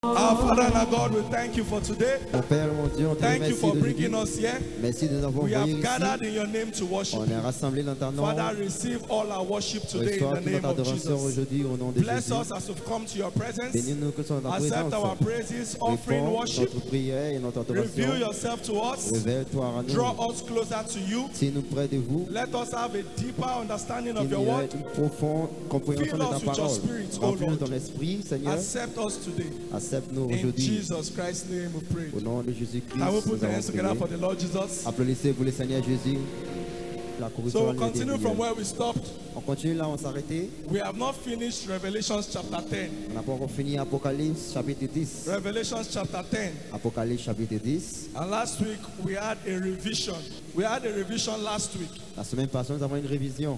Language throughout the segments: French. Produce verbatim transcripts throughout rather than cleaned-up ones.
Our Father and our God, we thank you for today. Mon Père, mon Dieu, on te Thank you remercie for d'aujourd'hui. bringing us here. Merci de nous avoir We envoyés have gathered ici. in your name to worship On est you. rassemblés dans ton nom. Father, receive all our worship today in Reçois the toute name notre of adoration Jesus. aujourd'hui au nom de Bless Jésus. us as we've come to your presence. Bénis-nous que soit dans ta Accept présence. our praises, offering Réponds worship. notre prière et notre Reveal adoration. yourself to us. Révèle-toi à nous. Draw us closer to you. Tiens-nous près de vous. Let us have a deeper understanding of Qu'il your y ait word. une profonde compréhension Fill de ta us with your parole. spirit, O Remplis-nous de Lord. ton esprit, Seigneur. Accept us today. Accepte-nous In aujourd'hui. Jesus Christ's name we pray. Au nom de Jésus-Christ, Can we nous put the avons hands together for prié. the Lord Jesus? Applaudissez pour le Seigneur Jésus. La So corruption we'll continue from where we stopped. On continue là, on s'est arrêté. We have not finished Revelations chapter ten. On n'a pas encore fini Apocalypse chapitre dix. Revelations chapter ten. Apocalypse chapitre dix. And last week we had a revision. We had a revision last week La semaine passée, nous avons une révision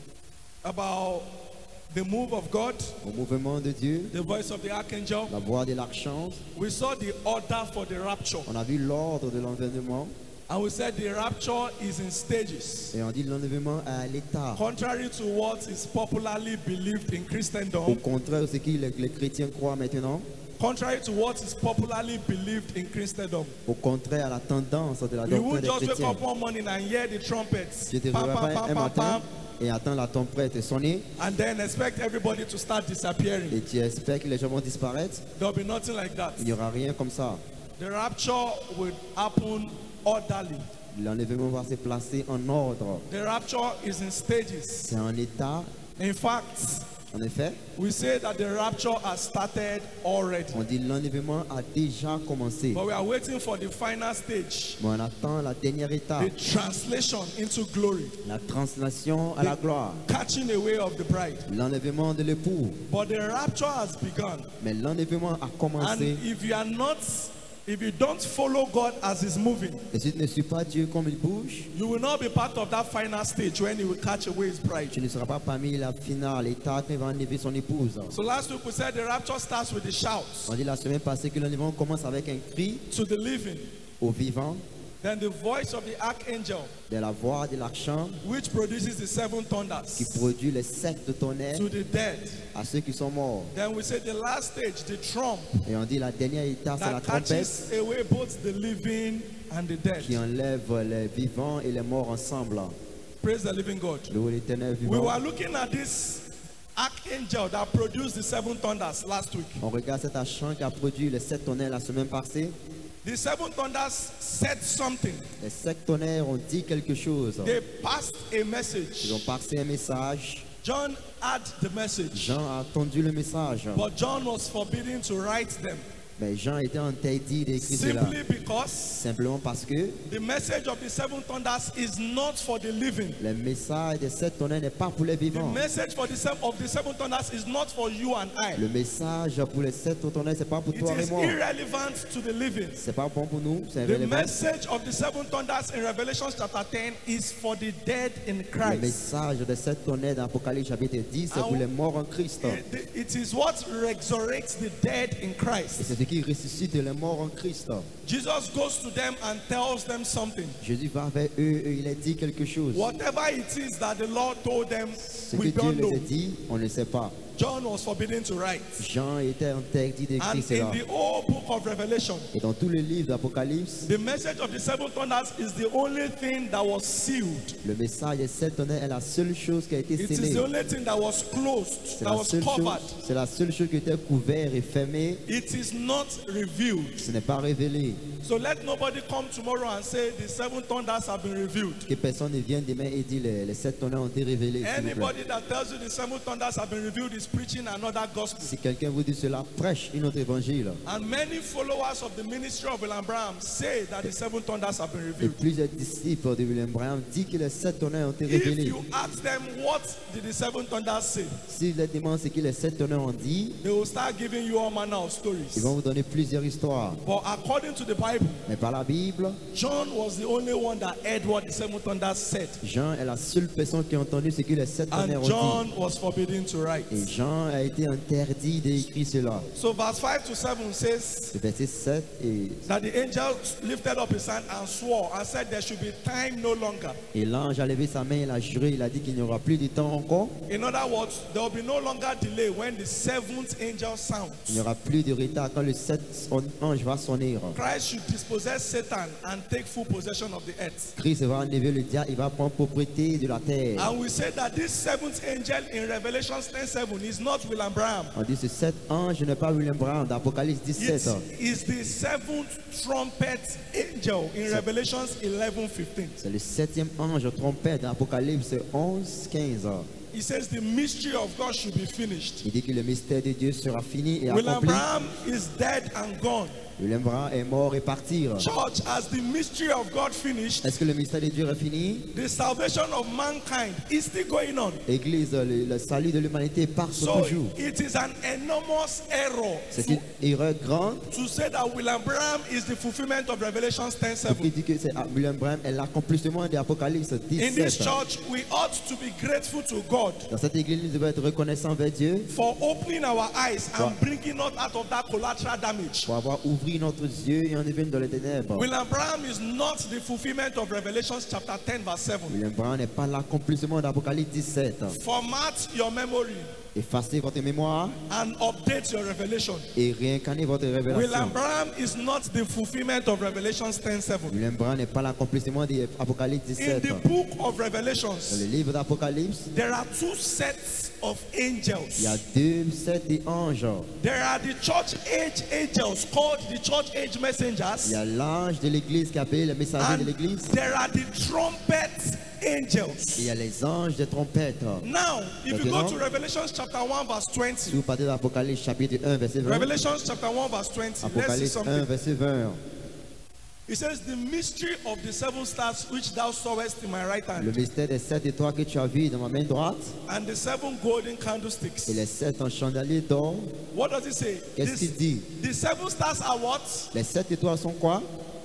about the move of God, au mouvement de Dieu, the voice of the archangel. la voix de l'archange. We saw the order for the rapture. On a vu l'ordre de l'enlèvement And we said the rapture is in stages. et on dit l'enlèvement à l'état. Contrary to what is popularly believed in Au Christendom, contraire de ce que les, les chrétiens croient maintenant, contrary to what is popularly believed in Christendom. au contraire à la tendance de la We doctrine won't des just wake chrétiens. up one morning and hear the trumpets. Je te Pam, réveillerai pam, un pam, pam, matin pam, et attends la tempête sonner and then expect everybody to start disappearing. et tu espères que les gens vont disparaître. There'll be nothing like that. Il n'y aura rien comme ça. The rapture will happen orderly. L'enlèvement va se placer en ordre. The rapture is in stages. C'est un état, In fact, en effet. we say that the rapture has started already. On dit l'enlèvement a déjà commencé. But we are waiting for the final stage, Mais on attend la dernière étape, the translation into glory, la translation à la gloire, catching away of the bride. l'enlèvement de l'époux. But the rapture has begun. Mais l'enlèvement a And commencé. if you are not, if you don't follow God as He's moving, Et si tu ne suis pas Dieu comme il bouge, you will not be part of that final stage when He will catch away His bride. tu ne seras pas parmi la finale, l'état qui va enlever son épouse. So last week we said the rapture starts with the shouts On dit la semaine passée que l'enlèvement commence avec un cri to the living, au vivant, then the voice of the archangel, de la voix de l'archange which produces the seven qui thunders, produit les sept de tonnerre to the dead. à ceux qui sont morts. Then we said the last stage, the trump, Et on dit la dernière étape, c'est la that trompette catches away both the living and the dead. qui enlève les vivants et les morts ensemble. Praise the living God. Louez l'Éternel We vivant. were looking at this archangel that produced the seven thunders last week. On regarde cet archange qui a produit les sept tonnerres la semaine passée. The seven thunders said something. Les sept tonnerres ont dit quelque chose. They passed a Ils message. ont passé un message. John had the message, Jean a entendu le message. but John was forbidden to write them Mais Jean était interdit d'écrire cela. simply because Simplement parce que the message of the seven thunders is not for the living. le message des sept tonnerres n'est pas pour les The vivants. message for the seven of the seven thunders is not for you and I. Le message pour les sept tonnerres, c'est pas pour It toi et is moi. irrelevant to the living. C'est pas bon pour nous, c'est The irrélevant. message of the seven thunders in Revelation chapter ten is for the dead in Le Christ. message des sept tonnerres dans Apocalypse chapitre dix, c'est pour les morts en Christ. It, it is what resurrects the dead in Et Christ. c'est ce qui ressuscite les morts en Christ. Jesus goes to them and tells them something. Jésus va vers eux et il a dit quelque chose. Whatever it is that the Lord told them, Ce we que Dieu don't les a know. dit, on ne sait pas. John was forbidden to write. Jean était interdit d'écrire And in cela. the whole book of Revelation, Et dans tous les livres d'Apocalypse, the message of the seven thunders is the only thing that was sealed. le message des sept tonnerres est la seule chose qui a été It is scellée. the only thing that was closed, C'est that la was seule covered. chose, c'est la seule chose qui était couverte et fermée. It is not revealed. Ce n'est pas révélé. So let nobody come tomorrow and say the seven thunders have been revealed. Que personne ne vienne demain et dise les, les sept tonnerres ont été révélés. s'il vous plaît. Anybody that tells you the seven thunders have been revealed is preaching another gospel. Si quelqu'un vous dit cela, prêche une autre évangile. And many followers of the ministry of William Branham say that the seven thunders have been Et revealed. plusieurs disciples de William Branham disent que les sept tonnerres ont été If révélés. you ask them what did the seven thunders say, S'ils les demandent ce que les sept tonnerres ont dit, they will start giving you all manner of ils stories. vont vous donner plusieurs histoires. But according to the Bible, Mais par la Bible, John was the only one that heard what the seven thunders said. Jean est la seule personne qui a entendu ce que les sept tonnerres And ont John was forbidden to write. dit. Et Jean a été interdit d'écrire cela. So verse five to seven says Le verset sept et, that the angel lifted up his hand and swore and said there should be time no longer. et l'ange a levé sa main, il a juré, il a dit qu'il n'y aura plus de temps encore. In other words, there will be no longer delay when the seventh angel Il sounds. n'y aura plus de retard quand le septième ange va sonner. Christ should dispossess Satan and take full possession of the earth. Christ va enlever le diable, il va prendre propriété de la terre. And we say that this seventh angel in Revelation ten seven is not William Branham. On dit ce sept ange n'est pas William Branham d'Apocalypse dix-sept. It is the seventh trumpet angel in Revelation eleven fifteen. C'est le septième ange trompette d'Apocalypse onze quinze. He says the mystery of God should be finished. Il dit que le mystère de Dieu sera fini et William accompli. Branham is dead and gone. William Branham est mort et partir. Church, as the mystery of God finished, Est-ce que le mystère de Dieu est fini? the salvation of mankind is still going on. Église, le, le salut de l'humanité part So toujours. it is an enormous error C'est to, une erreur grande to say that William Branham is the fulfillment of Revelation ten qui seven. dit que c'est ah, William Branham est l'accomplissement de Apocalypse In this dix-sept. church, we ought to be grateful to God Dans cette église, nous devons être reconnaissants envers Dieu for opening our eyes and Wow. bringing us out of that collateral damage. pour avoir ouvert notre yeux et en est venu dans les ténèbres. William Branham is not the fulfillment of Revelation chapter ten verse seven. William Branham n'est pas l'accomplissement d'Apocalypse dix-sept. Format your memory Effacez votre mémoire and update your revelation. et réincarnez votre William révélation. Branham is not the fulfillment of Revelation ten seven. William Branham n'est pas l'accomplissement d'Apocalypse In dix-sept. the book of Dans Revelations, le livre d'Apocalypse, there are two sets of angels. il y a deux sets d'anges. There are the church age angels called the church age Il messengers, y a l'ange de l'église qui appelle le messager and de l'église. there are the trumpet Il angels. y a les anges des trompettes. Now, if you go Maintenant, to Revelation chapter one verse Si twenty, vous partez d'Apocalypse chapitre un, verset vingt, Revelation chapter one verse twenty, let's see Apocalypse un, something. verset vingt, It says, the mystery of the seven stars which thou sawest in my right le hand, mystère des sept étoiles que tu as vues dans ma main droite and the seven golden et candlesticks. les sept en chandelier d'or. What does it say? Qu'est-ce This- qu'il dit? the seven stars are what? Les sept étoiles sont quoi?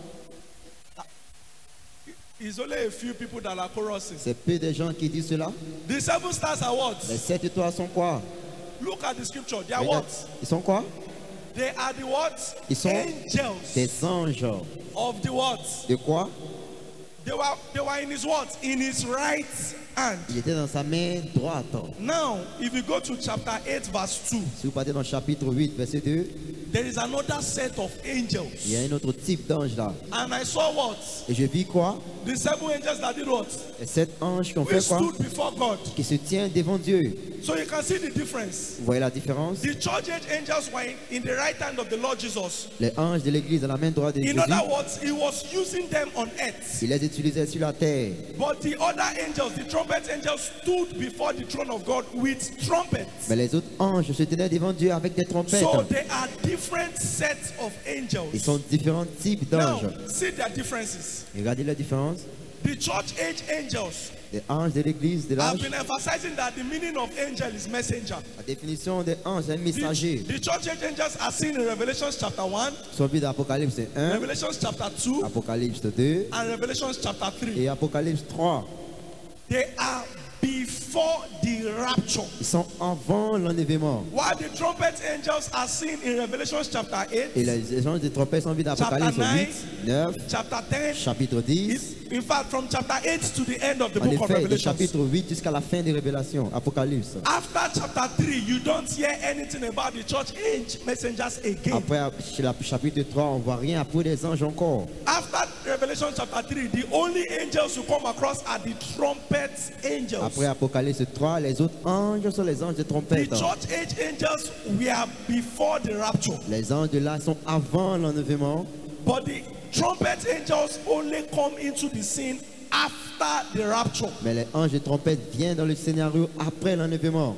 It's only a few people that are chorusing. C'est peu de gens qui disent cela. The seven stars are what? Les sept étoiles sont quoi? Look at the scripture. They are Regarde, what? ils sont quoi? They are the what? Ils sont Angels des anges. of the what? De quoi? They were they were in his what? In his right hand. Il était dans sa main droite. Now, if you go to chapter eight, verse two, Si vous partez dans le chapitre huit, verset deux, there is another set of angels. il y a un autre type d'ange là. And I saw what? Et je vis quoi? The seven angels that did what? Les sept anges qui ont We fait quoi? stood before God. Qui se tiennent devant Dieu. So you can see the difference. Vous voyez la différence? The church age angels were in, in the right hand of the Lord Jesus. Les anges de l'église dans la main droite de In Jésus, other words, he was using them on earth. il les utilisait sur la terre. But the other angels, the trumpet angels, stood before the throne of God with trumpets. Mais les autres anges se tenaient devant Dieu avec des trompettes. So they are different sets of Ils angels. sont différents types Now, d'anges. see their differences. Regardez la différence. The church age angels Les anges de l'église de have l'âge. been emphasizing that the meaning of angel is messenger. La définition des anges, c'est un The, messager. the church age angels are seen in Revelation chapter one, Sont vus d'Apocalypse un, Revelation chapter two, Apocalypse deux and Revelation chapter three. et Apocalypse trois. They are before the rapture. Ils sont avant l'enlèvement. While the trumpet angels are seen in Revelation chapter Et eight, les anges des trompettes sont vus d'Apocalypse Chapter huit, neuf, chapter ten, chapitre dix. is- in fact, from chapter eight to the end of the En book of effet, du Revelation. chapitre huit jusqu'à la fin des révélations, Apocalypse. After chapter three, you don't hear anything about the church age messengers again. Après, chez le chapitre trois, on ne voit rien après des anges encore. After Revelation chapter three, the only angels you come across are the trumpet angels. Après Apocalypse trois, les autres anges sont les anges de The trompette. church age angels were before the rapture, Les anges de là sont avant l'enlèvement. but the trumpet angels only come into the scene after the rapture. Mais les anges de trompette viennent dans le scénario après l'enlèvement.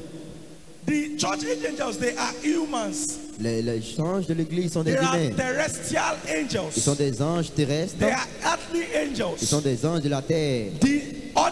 The church age angels, they are humans. Les, les anges de l'église sont des They are humains. terrestrial Ils sont angels. des anges terrestres. They are earthly Ils sont angels. des anges de la terre. The other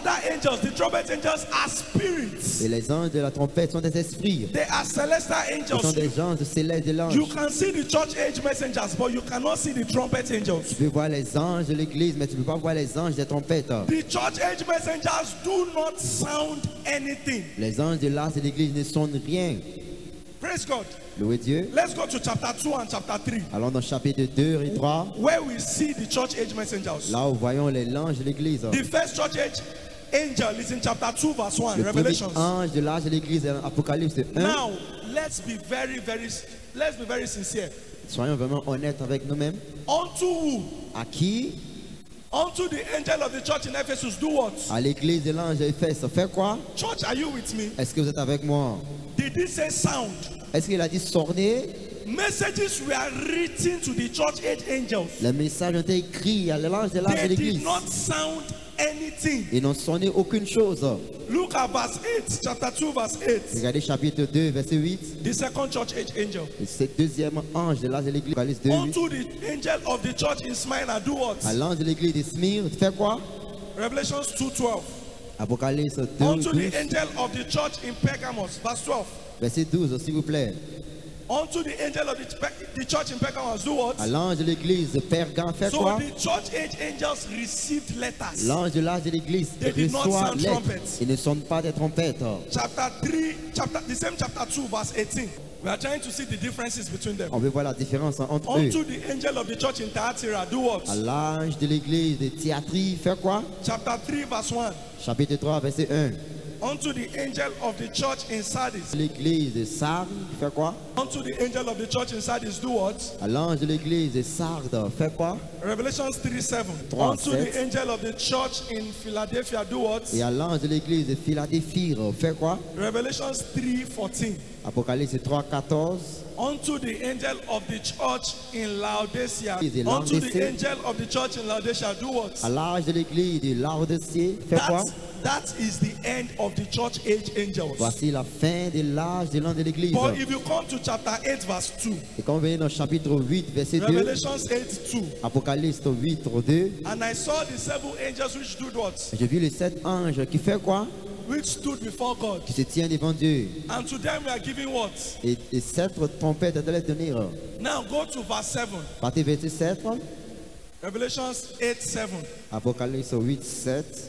angels, the trumpet angels are spirits. Et les anges de la trompette sont des esprits. They are celestial Ce sont angels. des anges célestes de l'ange. You can see the church age messengers, but you cannot see the trumpet angels. Tu peux voir les anges de l'église, mais tu ne peux pas voir les anges des trompettes. The church age messengers do not sound anything. Les anges de l'âge de l'église ne sonnent rien. Praise God. Louez Dieu. Let's go to chapter two and chapter three, Allons dans chapitre deux et trois. where we see the church age messengers. Là où voyons les anges de l'église. The first church age angel is in chapter two, verse one, Le premier Revelations. ange de l'âge de l'église, Apocalypse un. Now, let's be very, very, let's be very sincere. Soyons vraiment honnêtes avec nous-mêmes. Unto who? À qui? Unto the angel of the church in Ephesus, do what? À l'église de l'ange d'Éphèse. Fais quoi? Church, are you with me? Est-ce que vous êtes avec moi? Did he say sound? Est-ce qu'il a dit sornez? Messages were written to the church age angels. Les messages ont été écrits à l'ange de l'âge de They did l'église. not sound anything. Ils n'ont sonné aucune chose. Look at verse eight, chapter two, verse eight. Regardez chapitre deux, verset huit. The second church age angel. Et c'est le deuxième ange de l'âge de l'église. Apocalypse deux, huit. Unto the angel of the church in Smyrna, do what? À l'ange de l'église de Smyrne, fais quoi? Revelations two twelve. Apocalypse deux, Unto the douze. angel of the church in Pergamos, verse twelve. Verset douze, s'il vous plaît. Unto the angel of the, the church in Pergamos, do what? À l'ange de l'église de Pergame, fais So quoi? the church age angels received letters. L'ange de l'âge de l'église They did not reçoit sound lettres. trumpets. Ils ne sonnent pas des trompettes. Chapter three, chapter the same chapter two, verse eighteen. We are trying to see the differences between them. On veut voir la différence entre eux. Unto the angel of the church in Thyatira, do what? À l'ange de l'église de Thyatire, fais quoi? Chapter three, verse one. Chapitre trois, verset un. Unto the angel of the church in Sardis. L'église de Sardes, fais quoi? Unto the angel of the church in Sardis, do what? À l'ange de l'église de Sardes, fais quoi? Revelations three seven. Trois, Unto sept. the angel of the church in Philadelphia, do what? Et à l'ange de l'église de Philadelphie, fais quoi? Revelations three fourteen. Apocalypse trois, quatorze. Unto the angel of the church in Laodicea. Is it Unto the Laodicea? angel of the church in Laodicea, do what? À l'ange de l'église de Laodicée, fais quoi? That, that is the end of the church age angels. Voici la fin de l'âge de l'an de l'église. But if you come to chapter eight, verse two, Et quand on vient dans le chapitre huit, verset deux, Revelations eight two, Apocalypse huit, deux, and I saw the seven angels which do what? j'ai vu les sept anges qui fait quoi? Which stood before God. Qui se tiennent devant Dieu. And to them we are giving what? Et, et sept trompettes de les donner. Now go to verse seven. Partez verset sept, Revelations eight seven. Apocalypse huit, sept.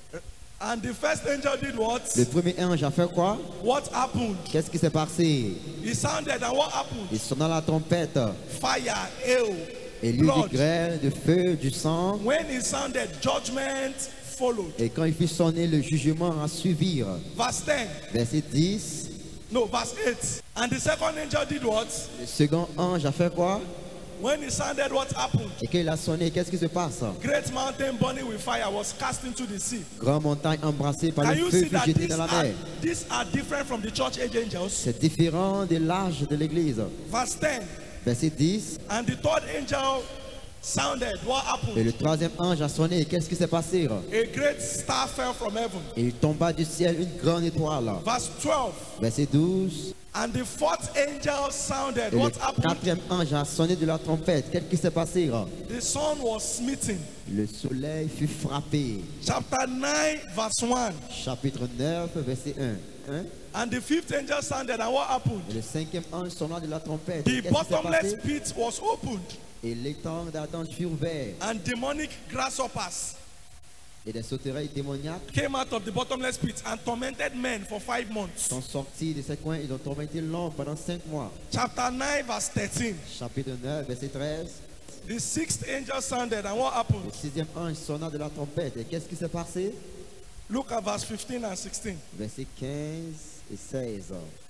And the first angel did what? Le premier ange a fait quoi? What happened? Qu'est-ce qui s'est passé? He sounded, and what happened? Ils sont dans la trompette. Fire, hail, Et il y eut blood. du grêle, du feu, du sang. When he sounded, judgment followed. Et quand il fit sonner, le jugement a suivi. Verse ten. Verset dix. No, verse eight. And the second angel did what? Le second ange a fait quoi? When he sounded, what happened? Et quand il a sonné, qu'est-ce qui se passe? Great mountain burning with fire was cast into the sea. Grande montagne embrassée par Can le you feu see fut that jetée these dans la are, mer. these are different from the church age angels? C'est différent de l'âge de l'église. Verse ten. Verset dix. And the third angel sounded. What Et happened? le troisième ange a sonné. Qu'est-ce qui s'est passé? A great star fell from heaven. Et il tomba du ciel une grande étoile. Verse twelve. Verset douze. And the fourth angel sounded. Et le What happened? quatrième ange a sonné de la trompette. Qu'est-ce qui s'est passé? The sun was smitten. Le soleil fut frappé. Chapter nine, verse one. Chapitre neuf, verset un. Hein? And the fifth angel sounded. And what happened? Et le cinquième ange sonna de la trompette. The Qu'est-ce qui s'est bottomless passé? pit was opened. Et l'étang d'Adam fut ouvert. And demonic grasshoppers Et des sauterelles démoniaques came out of the bottomless pit and tormented men for five months. sont sortis de ces coins. Ils ont tormenté l'homme pendant cinq mois. Chapter nine, verse thirteen. Chapitre neuf, verset treize. The sixth angel sounded. And what happened? Le sixième ange sonna de la trompette. Et qu'est-ce qui s'est passé? Look at verse fifteen and sixteen. Verset quinze et seize.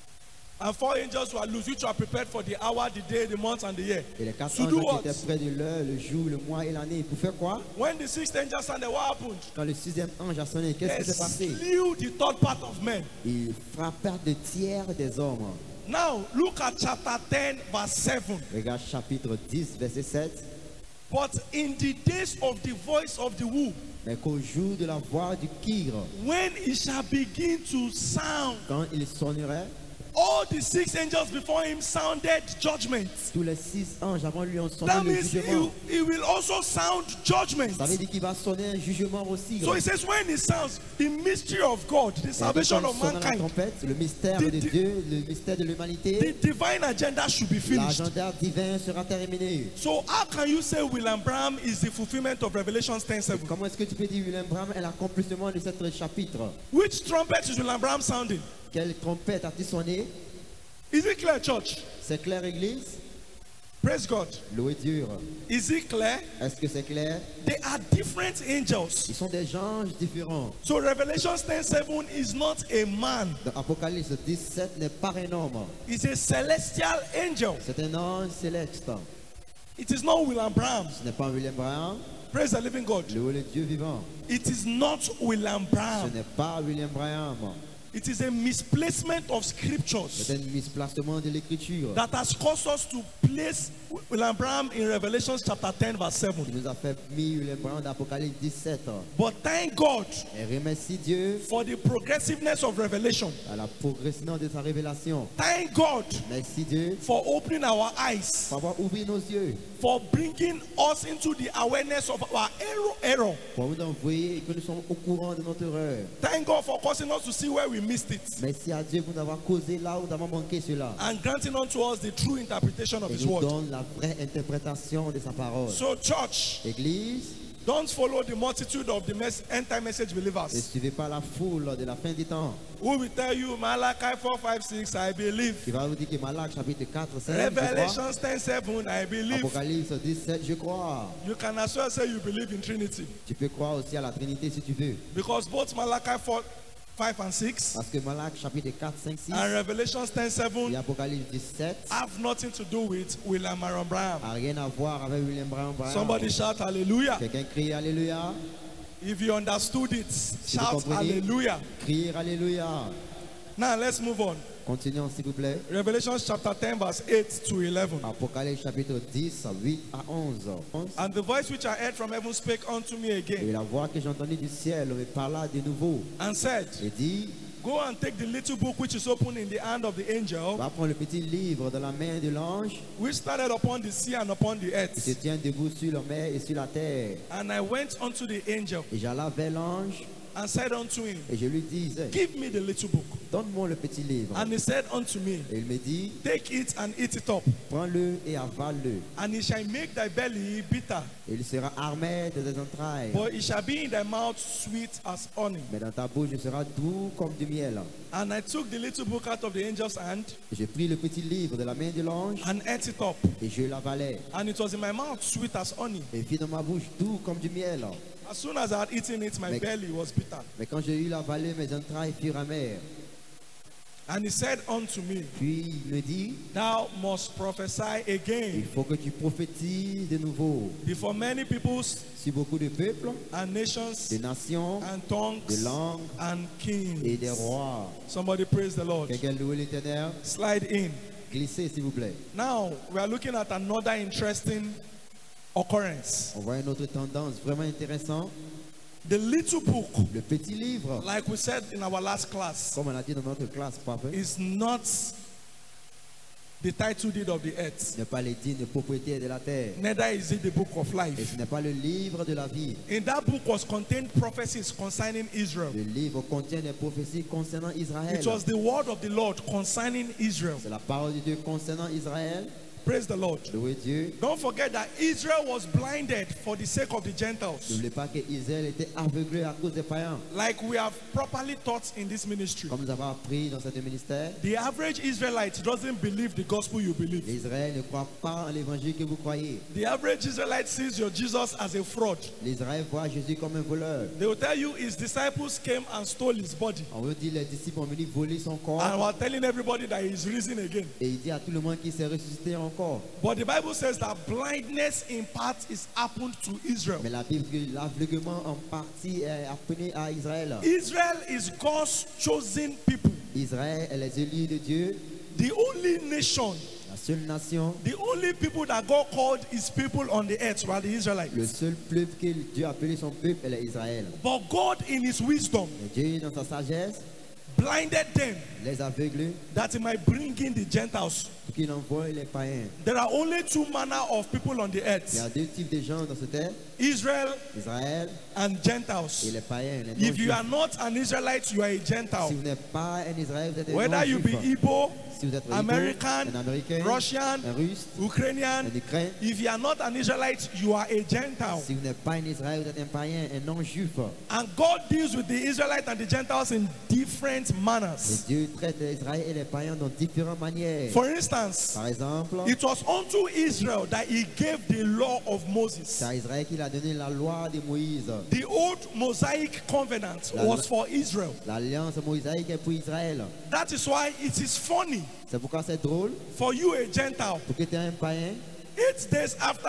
And four angels were loose, which were prepared for the hour, the day, the month, and the year. Et les quatre To anges do qui what? étaient près de l'heure, le jour, le mois et l'année, pour faire quoi? When the sixth angel sounded, what happened? Quand le sixième ange a sonné, qu'est-ce They qui s'est passé? slew the third part of men. Ils frappèrent de tiers des hommes. Now, look at chapter ten, verse seven. Regarde chapitre dix, verset sept. But in the days of the voice of the womb, Mais qu'au jour de la voix du kir, when it shall begin to sound, quand il sonnerait, all the six angels before him sounded judgment. Tous les six anges avant lui ont sonné That le means he, jugement. he will also sound judgment. Ça veut dire qu'il va sonner un jugement aussi. So he says, when he sounds the mystery of God, the Et salvation quand of il sonnera la mankind, trompette, le mystère The- de the- Dieu, le mystère de the l'humanité, divine agenda should be finished. l'agenda divin sera terminé. So how can you say William Branham is the fulfillment of Revelation ten seven? Comment est-ce que tu peux dire William Branham est l'accomplissement de ce chapitre? Which trumpet is William Branham sounding? Quelle trompette a-t-il sonné? Is it clear, church? C'est clair, Église? Praise God. Loué Dieu. Is it clear? Est-ce que c'est clair? They are different angels. Ils sont des anges différents. So Revelation ten seven is not a man. Dans Apocalypse dix-sept n'est pas un homme. It's a celestial angel. C'est un ange céleste. It is not William Branham. Ce n'est pas William Branham. Praise the living God. Loué le Dieu vivant. It is not William Ce Branham. n'est pas William Branham. It is a misplacement of C'est scriptures un misplacement de l'écriture that has caused us to place William Branham in Revelation chapter ten verse seven. qui nous a fait mis William Branham d'Apocalypse dix-sept. But thank God Et remercie Dieu for the progressiveness of revelation. à la progression de sa révélation. Thank God Merci Dieu for opening our eyes, pour avoir ouvert nos yeux, for bringing us into the awareness of our error. error. pour nous envoyer et que nous sommes au courant de notre erreur. Thank God for causing us to see where we missed it Merci à Dieu pour nous avoir causé là où nous avons manqué cela. and granting unto us the true interpretation of Et His nous word. donne la vraie interprétation de sa parole. So, church, Église, don't follow the multitude of the mes- end time message ne believers suivez pas la foule de la fin du temps who will tell you Malachi four five six, I believe. qui va vous dire que Malak chapitre quatre, cinq, je crois. Revelations ten seven, I believe. Apocalypse dix-sept, je crois. You can as well say you believe in Trinity Tu peux croire aussi à la Trinité si tu veux. because both Malachi four five and six Parce que Malak chapitre quatre, cinq, six and Revelations ten et seven Apocalypse dix-sept have nothing to do with William Aaron Branham. n'a rien à voir avec William Branham. Somebody shout hallelujah. Quelqu'un crie Alléluia. If you understood it, Si vous shout comprenez, hallelujah. criez Alléluia. Now let's move on. Continuons s'il vous plaît. Revelation chapter ten verse eight to eleven. Apocalypse chapitre dix, huit à onze. onze. And the voice which I heard from heaven spake unto me Et again la voix que j'ai entendue du ciel me parla de nouveau and said, et dit, go and take the little book which is open in the hand of the angel va prendre le petit livre dans la main de l'ange which started upon the sea and upon the qui se earth. tient debout sur la mer et sur la terre. And I went unto the angel Et j'alla vers l'ange and said unto him, et je lui disais, give me the little book. donne-moi le petit livre. And he said unto me, Et il me dit, take it and eat it up, prends-le et avale-le. and it shall make thy belly bitter, Et il sera armé de tes entrailles. but it shall be in thy mouth sweet as honey. Mais dans ta bouche, il sera doux comme du miel. And I took the little book out of the angel's hand Et j'ai pris le petit livre de la main de l'ange and ate it up, et je l'avalai. and it was in my mouth sweet as honey. Et il fit dans ma bouche doux comme du miel. As soon as I had eaten it, my Make- belly was bitter. Mais quand j'ai eu l'avalé, mes entrailles furent amères. And he said unto me, Puis il me dit, thou must prophesy il again faut que tu prophétises de nouveau before many peoples sur beaucoup de peuples, and nations de nations, and de tongues langues and et des kings. rois. Somebody praise the Lord. Quelqu'un loue l'Éternel. Slide in. Glissez s'il vous plaît. Now we are looking at another interesting occurrence. On voit une autre tendance vraiment intéressante. The little book, Le petit livre, like we said in our last class, comme on a dit dans notre classe, parfait, is not the title deed of the earth. n'est pas les dignes propriétaires de la terre. Neither is it the book of Et life. ce n'est pas le livre de la vie. In that book was contained prophecies concerning Israel. Le livre contient des prophéties concernant Israël. It was the word of the Lord concerning Israel. C'est la parole de Dieu concernant Israël. Praise the Lord. Louez Dieu. Don't forget that Israel was blinded for the sake of the Gentiles. N'oubliez pas que Israël était aveuglé à cause des païens. Like we have properly taught in this ministry. Comme nous avons appris dans ce ministère, The average Israelite doesn't believe the gospel you believe. l'Israël ne croit pas en l'évangile que vous croyez. The average Israelite sees your Jesus as a fraud. L'Israël voit Jésus comme un voleur. They will tell you his disciples came and stole his body. On veut dire les disciples ont venu voler son corps. And were telling everybody that he is risen again. Et il dit à tout le monde qu'il s'est ressuscité encore. But the Bible says that blindness in part is happened to Israel. Mais la Bible dit que l'aveuglement en partie est appris à Israël. Israel is God's chosen people. Israël est les élus de Dieu, The only nation, la seule nation, the only people that God called his people on the earth were the Israelites. le seul peuple que Dieu a appelé son peuple est Israël. But God in his wisdom Et Dieu, dans sa sagesse, blinded them les aveugles, that he might bring in the Gentiles. pour qu'il envoie les païens. There are only two manner of people on the Il y earth, a deux types de gens dans cette terre, Israel Israël and et Gentiles. les païens. Les If you non-juifs. are not an Israelite, you are a Si Gentile. vous n'êtes pas un Israël, vous êtes un Whether you be non-juif. Igbo, Si vous êtes un American, un Américain, Russian, un Russe, Ukrainian, un Ukrain. if you are not an Israelite, you are a Gentile. Si vous n'êtes pas un Israël, vous êtes un païen, un non-juif. And God deals with the Israelites and the Gentiles in different Et manners. Dieu traite les Israël et les païens dans différentes manières. For instance, Par exemple, it was unto Israel that he gave the law of Moses. c'est à Israël qu'il a donné la loi de Moïse. The old Mosaic covenant was for Israel. L'alliance mosaïque est pour Israël. That is why it is funny C'est pourquoi c'est drôle. for you, a Gentile, Pour que tu es un païen, eight days after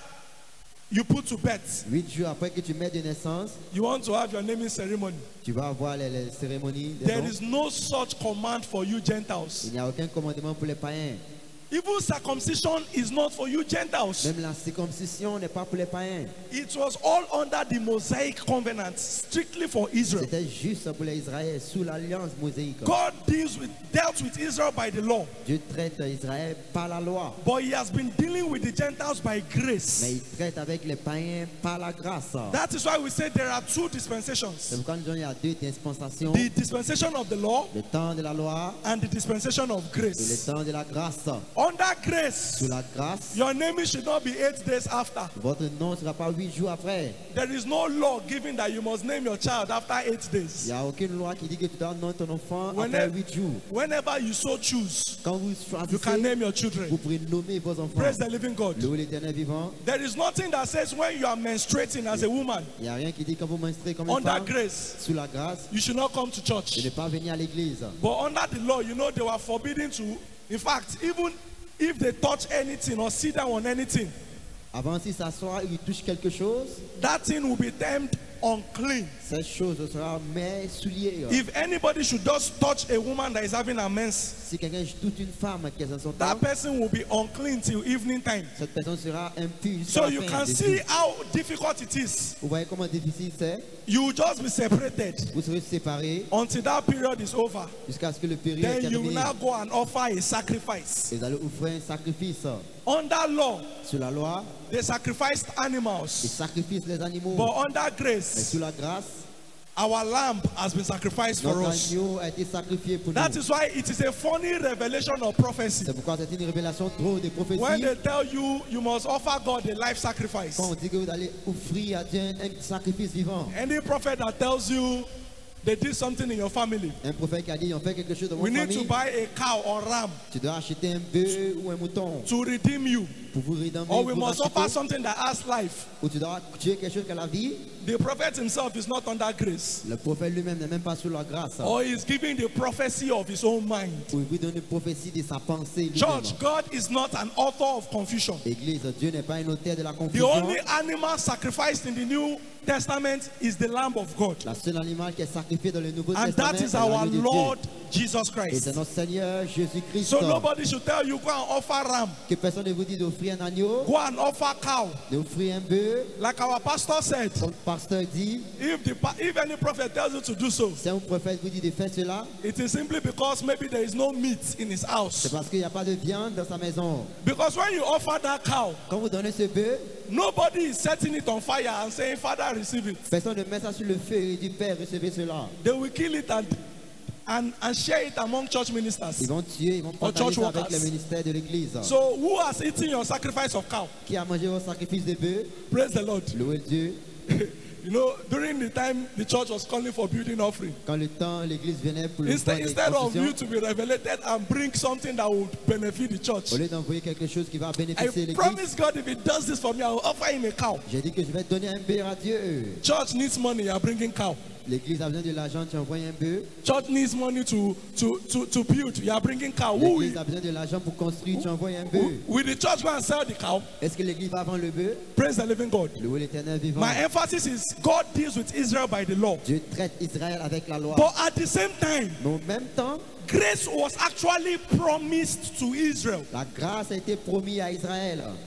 you put to birth, huit jours après que tu mets de naissance, you want to have your naming ceremony. tu vas avoir les, les cérémonies. des There noms. is no such command for you, Gentiles. Il n'y a aucun commandement pour les païens. Even circumcision is not for you, Gentiles. Même la circoncision n'est pas pour les païens. It was all under the Mosaic covenant, strictly for Israel. C'était juste pour les Israël sous l'alliance mosaïque. God deals with, dealt with Israel by the law, Dieu traite Israël par la loi, but he has been dealing with the Gentiles by mais grace. il traite avec les païens par la grâce. That is why we say there are two C'est dispensations. pourquoi nous disons qu'il y a deux dispensations, The dispensation of the law le temps de la loi and the dispensation of et le grace. temps de la grâce. Under grace, Sous la grâce, your name should not be eight days after. votre nom ne sera pas huit jours après. There is no law giving that you must name your child after eight Il days. n'y a aucune loi qui dit que tu dois nommer ton enfant après Whenever, huit jours. whenever you so choose, Quand vous you can choisissez, name your vous children. pourrez nommer vos enfants. Praise the living God. Louez l'Éternel vivant. There is nothing that says when you are menstruating as a woman Il n'y a rien qui dit quand vous menstruez comme une under femme, grace, sous la grâce, you should not come to de church. ne pas venir à l'église. But under the law, you know they were forbidden to. In fact, even if they touch anything or sit down on anything, Avant, s'il s'assoit, il touche quelque chose, that thing will be termed unclean. cette chose sera mes souliers. If anybody should just touch a woman that is having a mens, Si quelqu'un touche une femme qui est dans son temps, that person will be unclean till evening time. cette personne sera impure. jusqu'à So la you fin can des see jours. how difficult it is. Vous voyez comment difficile c'est. You will just be separated Vous serez séparés until that period is over. jusqu'à ce que le période Then you termine. will now go and offer a sacrifice. Et vous allez offrir un sacrifice. Under law, Sous la loi, they sacrificed ils animals. sacrifient les animaux. But under Mais grace, sous la grâce, our lamb has been sacrificed for notre us. agneau a été sacrifié pour That nous. is why it is a funny revelation of prophecy. C'est pourquoi c'est une révélation trop de When prophétie. they tell you you must offer God a life sacrifice. Quand on dit que vous allez offrir à Dieu un sacrifice vivant, Any prophet that tells you they did something in your family, un prophète qui a dit on fait quelque chose dans we votre need to famille, buy a cow or ram tu dois acheter un bœuf ou un mouton to redeem you, pour vous rédommer, or we pour must offer racheter, something that has life. ou tu dois tuer quelque chose qui a la vie. The prophet himself is not under grace, Le prophète lui-même n'est même pas sous la grâce. or he is giving the prophecy of his own mind. Pour lui donner une prophétie de sa pensée lui-même. Church, God is not an author of confusion. Église, Dieu n'est pas un auteur de la The confusion. only animal sacrificed in the New Testament is the Lamb of God. La seule animal qui est sacrifié dans le Nouveau And Testament, that is c'est our l'agneau de Dieu. Lord Jesus Et Christ. c'est notre Seigneur Jésus-Christ. So nobody should tell you go and offer ram, Que personne ne vous dit d'offrir un agneau, go and offer cow. d'offrir un bœuf. Like our pastor said, Comme le pasteur dit, if the pa- if any prophet tells you to do so, si un prophète vous dit de faire cela, it is simply because maybe there is no meat in his c'est house. parce qu'il n'y a pas de viande dans sa maison. Because when you offer that cow, Quand vous donnez ce bœuf, nobody is setting it on fire and saying, Father, receive it. personne ne met ça sur le feu et dit Père, recevez cela. They will kill it and and, and share it among church Ils ministers. vont tuer, ils vont Or partager church ça avec workers. le ministère de l'église. So who has eaten your sacrifice of cow? Qui a mangé vos sacrifices de bœuf? Praise the Lord. Louez Dieu. You know, during the time the church was calling for building offering, Quand le temps, l'église venait pour le instead, point de instead of you construction, to be revelated and bring something that would benefit the church, au lieu d'envoyer quelque chose qui va bénéficier I l'église, promise God if he does this for me, I will offer him a cow. j'ai dit que je vais donner un bœuf à Dieu. Church needs money, you are bringing cow. L'église a besoin de l'argent, tu envoies un bœuf. Church needs money to, to, to, to build, you are bringing cow. Who L'église will, a besoin de l'argent pour construire, tu envoies un bœuf. who- will the church go and sell the cow? Est-ce que l'église va vendre le bœuf? Praise the living God. Louez l'éternel vivant. My emphasis is God deals with Israel by the law. Dieu traite Israël avec la loi. But at the same time, Mais en même temps, grace was actually promised to Israel. la grâce a été promise à Israël.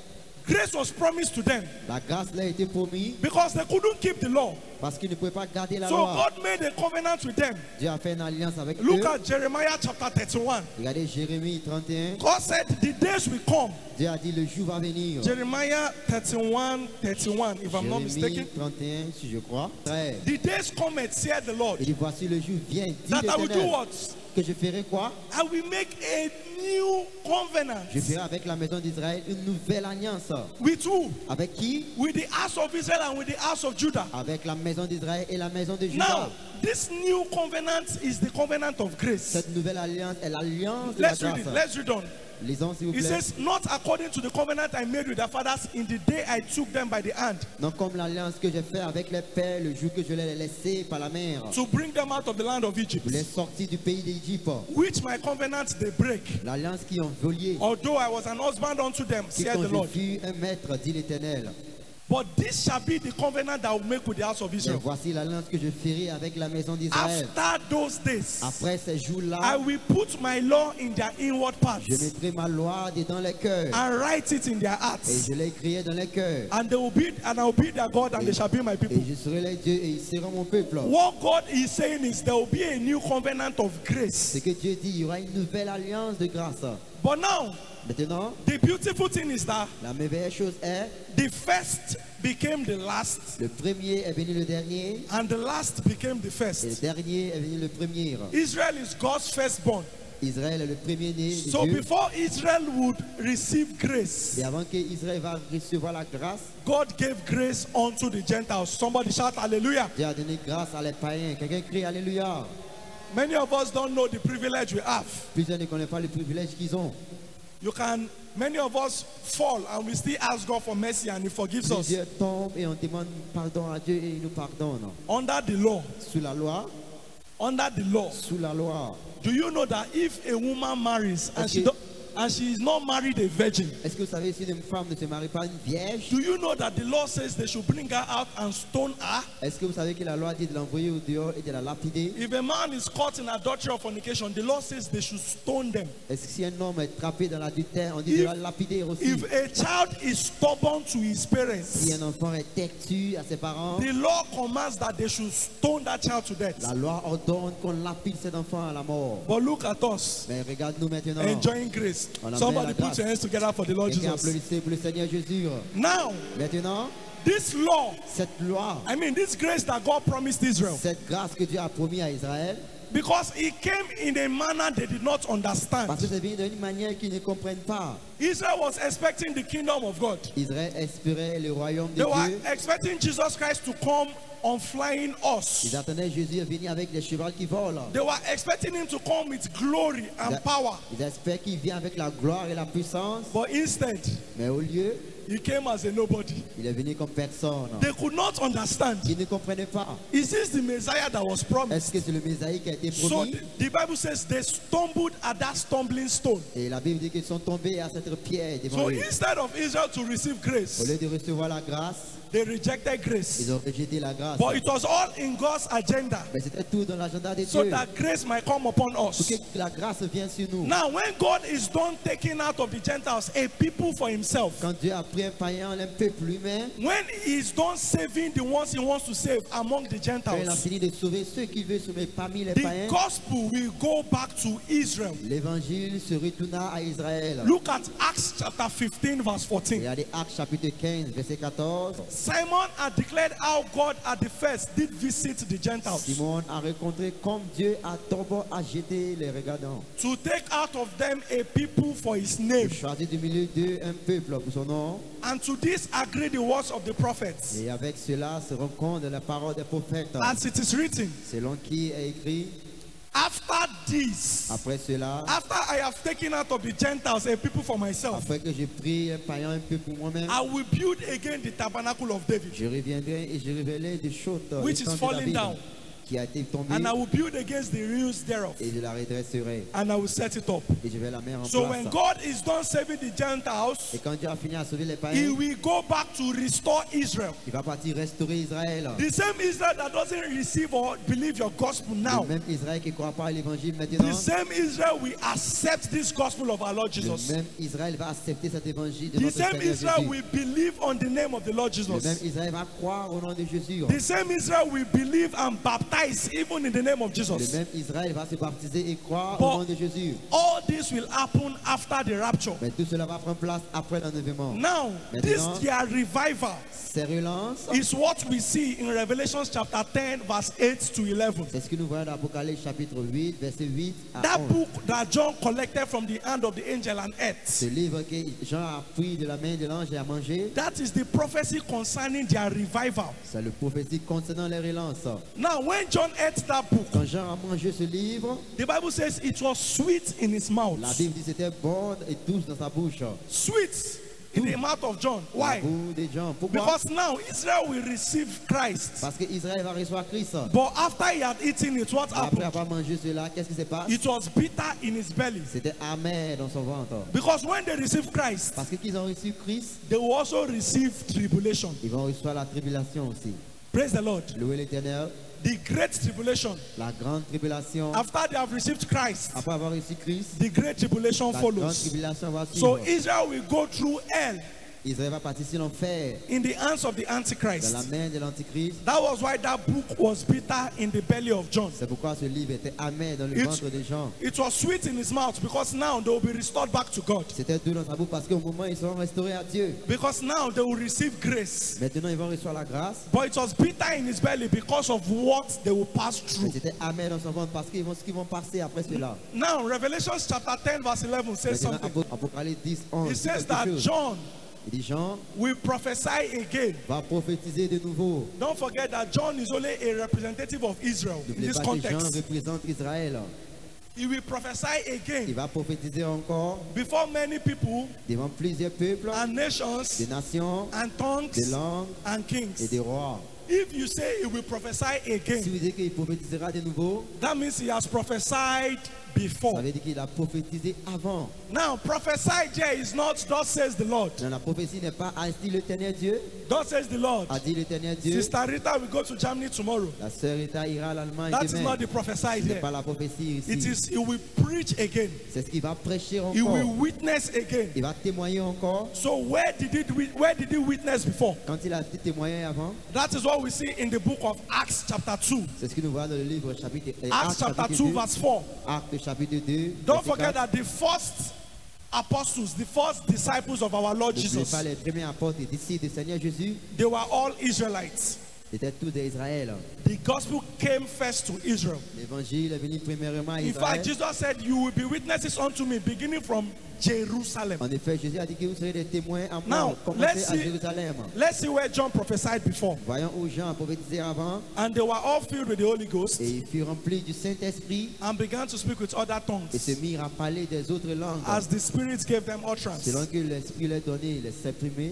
Grace was promised to them La grâce leur a été promise because they couldn't keep the law. parce qu'ils ne pouvaient pas garder la So loi. God made a covenant with them. Dieu a fait une alliance avec Look eux. at Jeremiah chapter thirty-one. Regardez Jérémie trente et un. God said, the days will come. Dieu a dit le jour va venir. Jeremiah thirty-one, thirty-one, if I'm not Jérémie mistaken. trente et un, si je crois. treize. The days come, said the Lord, Il dit voici le jour vient, dit that I will do l'Éternel, what? que je ferai quoi? I will make a new covenant. Je ferai avec la maison d'Israël une nouvelle alliance. With who? Avec qui? With the house of Israel and with the house of Judah. Avec la maison d'Israël et la maison de Now, Juda. this new covenant is the covenant of grace. Cette nouvelle alliance est l'alliance de la Let's read it. grâce. Let's read on. Lisons s'il vous It plaît. says, not according to the covenant I made with their fathers in the day I took them by the hand Non comme l'alliance que j'ai faite avec les pères le jour que je les ai laissés par la mer. to bring them out of the land of Egypt, Vous les sortis du pays d'Égypte. which my covenant they break. L'alliance qui ont volé. Although I was an husband unto them, Qui said quand the je Lord. fus un maître, dit l'Éternel. But this shall be the covenant that I will make with the house of Mais Israel. voici l'alliance que je ferai avec la maison d'Israël. After those days, Après ces I jours-là, will put my law in their inward je parts mettrai ma loi dans les cœurs. and write it in their Et hearts. je l'ai créé dans les cœurs. And they will be, and I will be their God, and they shall be my Et people. je serai les dieux et ils seront mon peuple. What God is saying is there will be a new covenant of grace. Ce que Dieu dit, il y aura une nouvelle alliance de grâce. But now, Maintenant, the beautiful thing is that la merveilleuse chose est, the first became the last, le premier est venu le dernier, and the last became the et le first. dernier est venu le premier. Israel is God's firstborn. Israël est le premier-né de So Dieu. before Israel would receive grace, Et avant qu'Israël va recevoir la grâce, God gave grace unto the Gentiles. Somebody shout hallelujah. Dieu a donné grâce à les païens. Quelqu'un crie Alléluia. Many of us don't know the privilege we have. Plusieurs ne connaissent pas le privilège qu'ils ont. You can, many of us fall and we still ask God for mercy and He forgives us. Plusieurs tombent et on demande pardon à Dieu et il nous pardonne. Under the law, Sous la loi, under the law, sous la loi. do you know that if a woman marries and she Okay. do, and she is not married a virgin, Est-ce que vous savez si une femme ne se marie pas une vierge? do you know that the law says they should bring her out and stone her? Est-ce que vous savez que la loi dit de l'envoyer au dehors et de la lapider? If a man is caught in adultery or fornication, the law says they should stone them. Est-ce que si un homme est trappé dans l'adultère, on dit If- de la lapider aussi? If a child is stubborn to his Si parents, un enfant est têtu à ses parents, the law commands that they should stone that child to death. la loi ordonne qu'on lapide cet enfant à la mort. But look at us, Mais regarde-nous maintenant. enjoying grace. On a Somebody la put grâce. your hands together for the Lord Quelqu'un Jesus. applaudissez pour le Seigneur Jésus. Now, Maintenant, this law, cette loi, I mean, this grace that God promised Israel, cette grâce que Dieu a promis à Israël, because it came in a manner they did not parce que understand. c'est venu d'une manière qu'ils ne comprennent pas. Israel was expecting the kingdom of God. Israël espérait le royaume de They were Dieu. expecting Jesus Christ to come on flying Ils horse. attendaient Jésus venir avec des chevaux qui volent. They were expecting him to come with glory and That- power. Ils espèrent qu'il vient avec la gloire et la puissance. But instead, Mais au lieu, he came as a nobody. il est venu comme personne. They could not understand. Ils ne comprenaient pas. Is this the Messiah that was promised? Est-ce que c'est le Mésaïe qui a été So promis? the, the Bible says they stumbled at that stumbling stone. Et la Bible dit qu'ils sont tombés à cette pierre devant So eux. instead of Israel to receive Au grace, lieu de recevoir la grâce, they rejected grace. ils ont rejeté la grâce. But it was all in God's agenda Mais c'était tout dans l'agenda de so Dieu. that grace might come upon Pour us. que la grâce vienne sur nous. Now, when God is done taking out of the Gentiles a people for himself, Quand Dieu a pris un païen, un peuple humain, when he is done saving the ones he wants to save among the quand il a Gentiles, fini de sauver ceux qu'il veut sauver parmi les the païens, gospel will go back to Israel. l'évangile se retourna à Israël. Look at Acts chapter fifteen, verse fourteen. Regardez Actes chapitre quinze, verset quatorze. Simon had declared how God at the first did visit the Gentiles Simon a rencontré comme Dieu a d'abord à jeter les regardants. to take out of them a people for his name. Il choisit du milieu d'eux un peuple pour son nom. And to this agree the words of the prophets, Et avec cela se rend compte de la parole des prophètes. as it is written, Selon qui est écrit, after this, après cela, after I have taken out of the Gentiles a people for myself, après que j'ai pris un païen un peu pour moi-même, I will build again the tabernacle of David, je reviendrai et je révélerai des choses which du is temps de falling David, down. qui a été tombée, and I will build against the ruins thereof, et je la redresserai, and I will set it up. et je vais la mettre en So place. when God is done saving the Gentiles, Et quand Dieu a fini à sauver les He païens, will go back to restore Israel. il va partir restaurer Israël. The same Israel that doesn't receive or believe your gospel now, Le même Israël qui ne croit pas à l'évangile the maintenant, same Israel will accept this gospel of our Lord le Jesus. même Israël va accepter cet évangile de The notre same Seigneur Israel Jésus. will believe on the name of the Lord Le même Jesus. Israël va croire au nom de Jésus. The same Israel will believe and baptize even in the name of Le Jesus. même Israël va se baptiser et croire But- au nom de Jésus. All this will happen after the rapture. Mais tout cela va prendre place après l'enlèvement. Now, this Maintenant- their revival Ces relances, is what we see in Revelation chapter ten, verse eight to eleven. c'est ce que nous voyons dans Apocalypse chapitre huit, verset huit à That onze. book that John collected from the hand of the angel and earth. Ce livre que Jean a pris de la main de l'ange et a mangé, That is the prophecy concerning their revival. c'est le prophétie concernant les relances. Now, when John ate that book, Quand Jean a mangé ce livre, the Bible says it was sweet in his mouth. la Bible dit que c'était bon et douce dans sa bouche. Sweet in the mouth of John. La Why? bouche des gens. Pourquoi? Because now Israel will receive Christ. Parce que Israël va recevoir Christ. But after he had eaten it, what Après happened? avoir mangé cela, qu'est-ce qui se passe? It was bitter in his belly. C'était amer dans son ventre. Because when they receive Christ, Parce que qu'ils ont reçu Christ, they will also receive tribulation. ils vont recevoir la tribulation aussi. Praise the Lord. Louez l'Éternel. The great tribulation. La grande tribulation. After they have received Christ, Après avoir reçu Christ, the great tribulation la grande follows. tribulation va So suivre. Israel will go through hell Israël va partir sur l'enfer in the hands of the dans la Antichrist. main de l'Antichrist. That was why that book was bitter in the belly of John. C'est pourquoi ce livre était amer dans le It- ventre des gens. It was sweet in his mouth because now they will be restored back to God. C'était doux dans sa bouche parce qu'au moment ils seront restaurés à Dieu. Because now they will receive grace. Maintenant ils vont recevoir la grâce. But it was bitter in his belly because of what they will pass Mais through. c'était amer dans son ventre parce qu'ils vont ce qu'ils vont passer après cela. Now, Revelation chapter ten, verse eleven says Maintenant something. Apo- Apocalypse dix, onze. It dit says quelque that chose. John Il dit Jean will prophesy again. va prophétiser de nouveau. Don't forget that John is only a representative of Israel in N'oubliez this pas que Jean context. représente Israël. He will prophesy Il again va prophétiser encore before many people devant plusieurs peuples, and des nations nations, and tongues des langues and et kings. des rois. If you say he will prophesy Si again, vous dites qu'il prophétisera de nouveau, that means he has prophesied ça before. veut dire qu'il a prophétisé avant. Now, prophesy there is not, thus says the Lord. Non, la prophétie n'est pas a dit l'Éternel Dieu, Thus says the Lord. a dit l'Éternel Dieu. Sister Rita will go to Germany tomorrow. La sœur Rita ira à l'Allemagne That is demain. not the prophesy Ce n'est there. pas la prophétie It ici. is he will preach again. C'est ce qu'il va prêcher He will encore. witness again. Il va témoigner encore. So where did he where did he witness before? Quand il a dit témoigner avant, That is what we see in the book of Acts chapter two. c'est ce que nous voyons dans le livre chapitre, euh, Acts chapter chapitre two deux. verse four. Actes chapitre deux. Don't verset forget quatre. that the first apostles, the first disciples of our Lord N'oubliez Jesus, pas les premiers apôtres et disciples du Seigneur Jésus, they were all Israelites. c'était tous des Israël. The gospel came first to Israel. L'évangile est venu premièrement à In fact, Israël. Jesus said, "You will be witnesses unto me, beginning from Jerusalem." En effet, Jésus a dit que vous serez des témoins à Now, moi. Commencez let's à see- Jérusalem. Let's see where John prophesied before. Voyons où Jean a prophétisé avant And they were all filled with the Holy Ghost et il fut rempli du Saint-Esprit and began to speak with other et tongues se mirent à parler des autres langues as the Spirit gave them utterance. selon que l'Esprit leur donnait, les s'exprimer.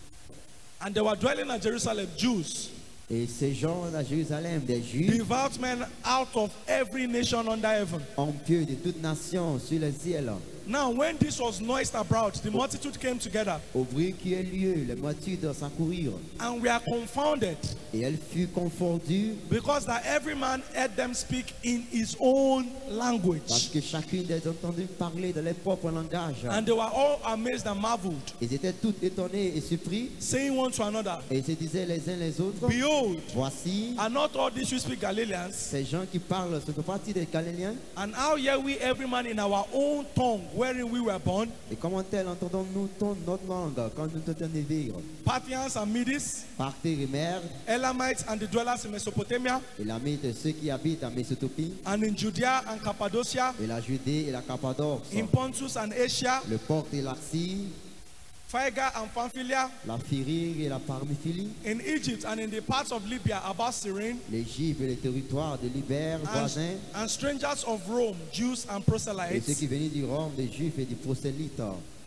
And they were dwelling at Jerusalem, Jews, Et ces gens à Jérusalem, des Juifs, devout men out of every nation under heaven. hommes pieux de toute nation sur le ciel. Now, when this was noised abroad, the multitude came together, Au bruit qui eut lieu, les multitudes s'accourirent and we are confounded et elle fut confondue because that every man heard them speak in his own parce language. que chacune des entendus parler dans leur propre langage. And they were all amazed and marveled, Ils étaient tous étonnés et surpris saying one to another, et ils se disaient les uns les autres, "Behold, voici are not all these who speak Galileans? ces gens qui parlent sont partie des Galiléens. And how hear we every man in our own tongue wherein we were born? Et comment tel entendons-nous ton- notre langue quand nous t'entendons vivre? Parthians and Medes, Partez et mère Elamites and the dwellers in Mesopotamia, et la de ceux qui habitent à Mésotopie and in Judea and Cappadocia, et la Judée et la Cappadoce, in Pontus and Asia, le port et l'Arcie, Phrygia and Pamphylia, la Fyrie et la Parmiphilie, in Egypt and in the parts of Libya about Cyrene, l'Égypte et les territoires de Libère voisins, and, and strangers of Rome, Jews and et ceux proselytes. qui venaient du Rome, des Juifs et des prosélytes.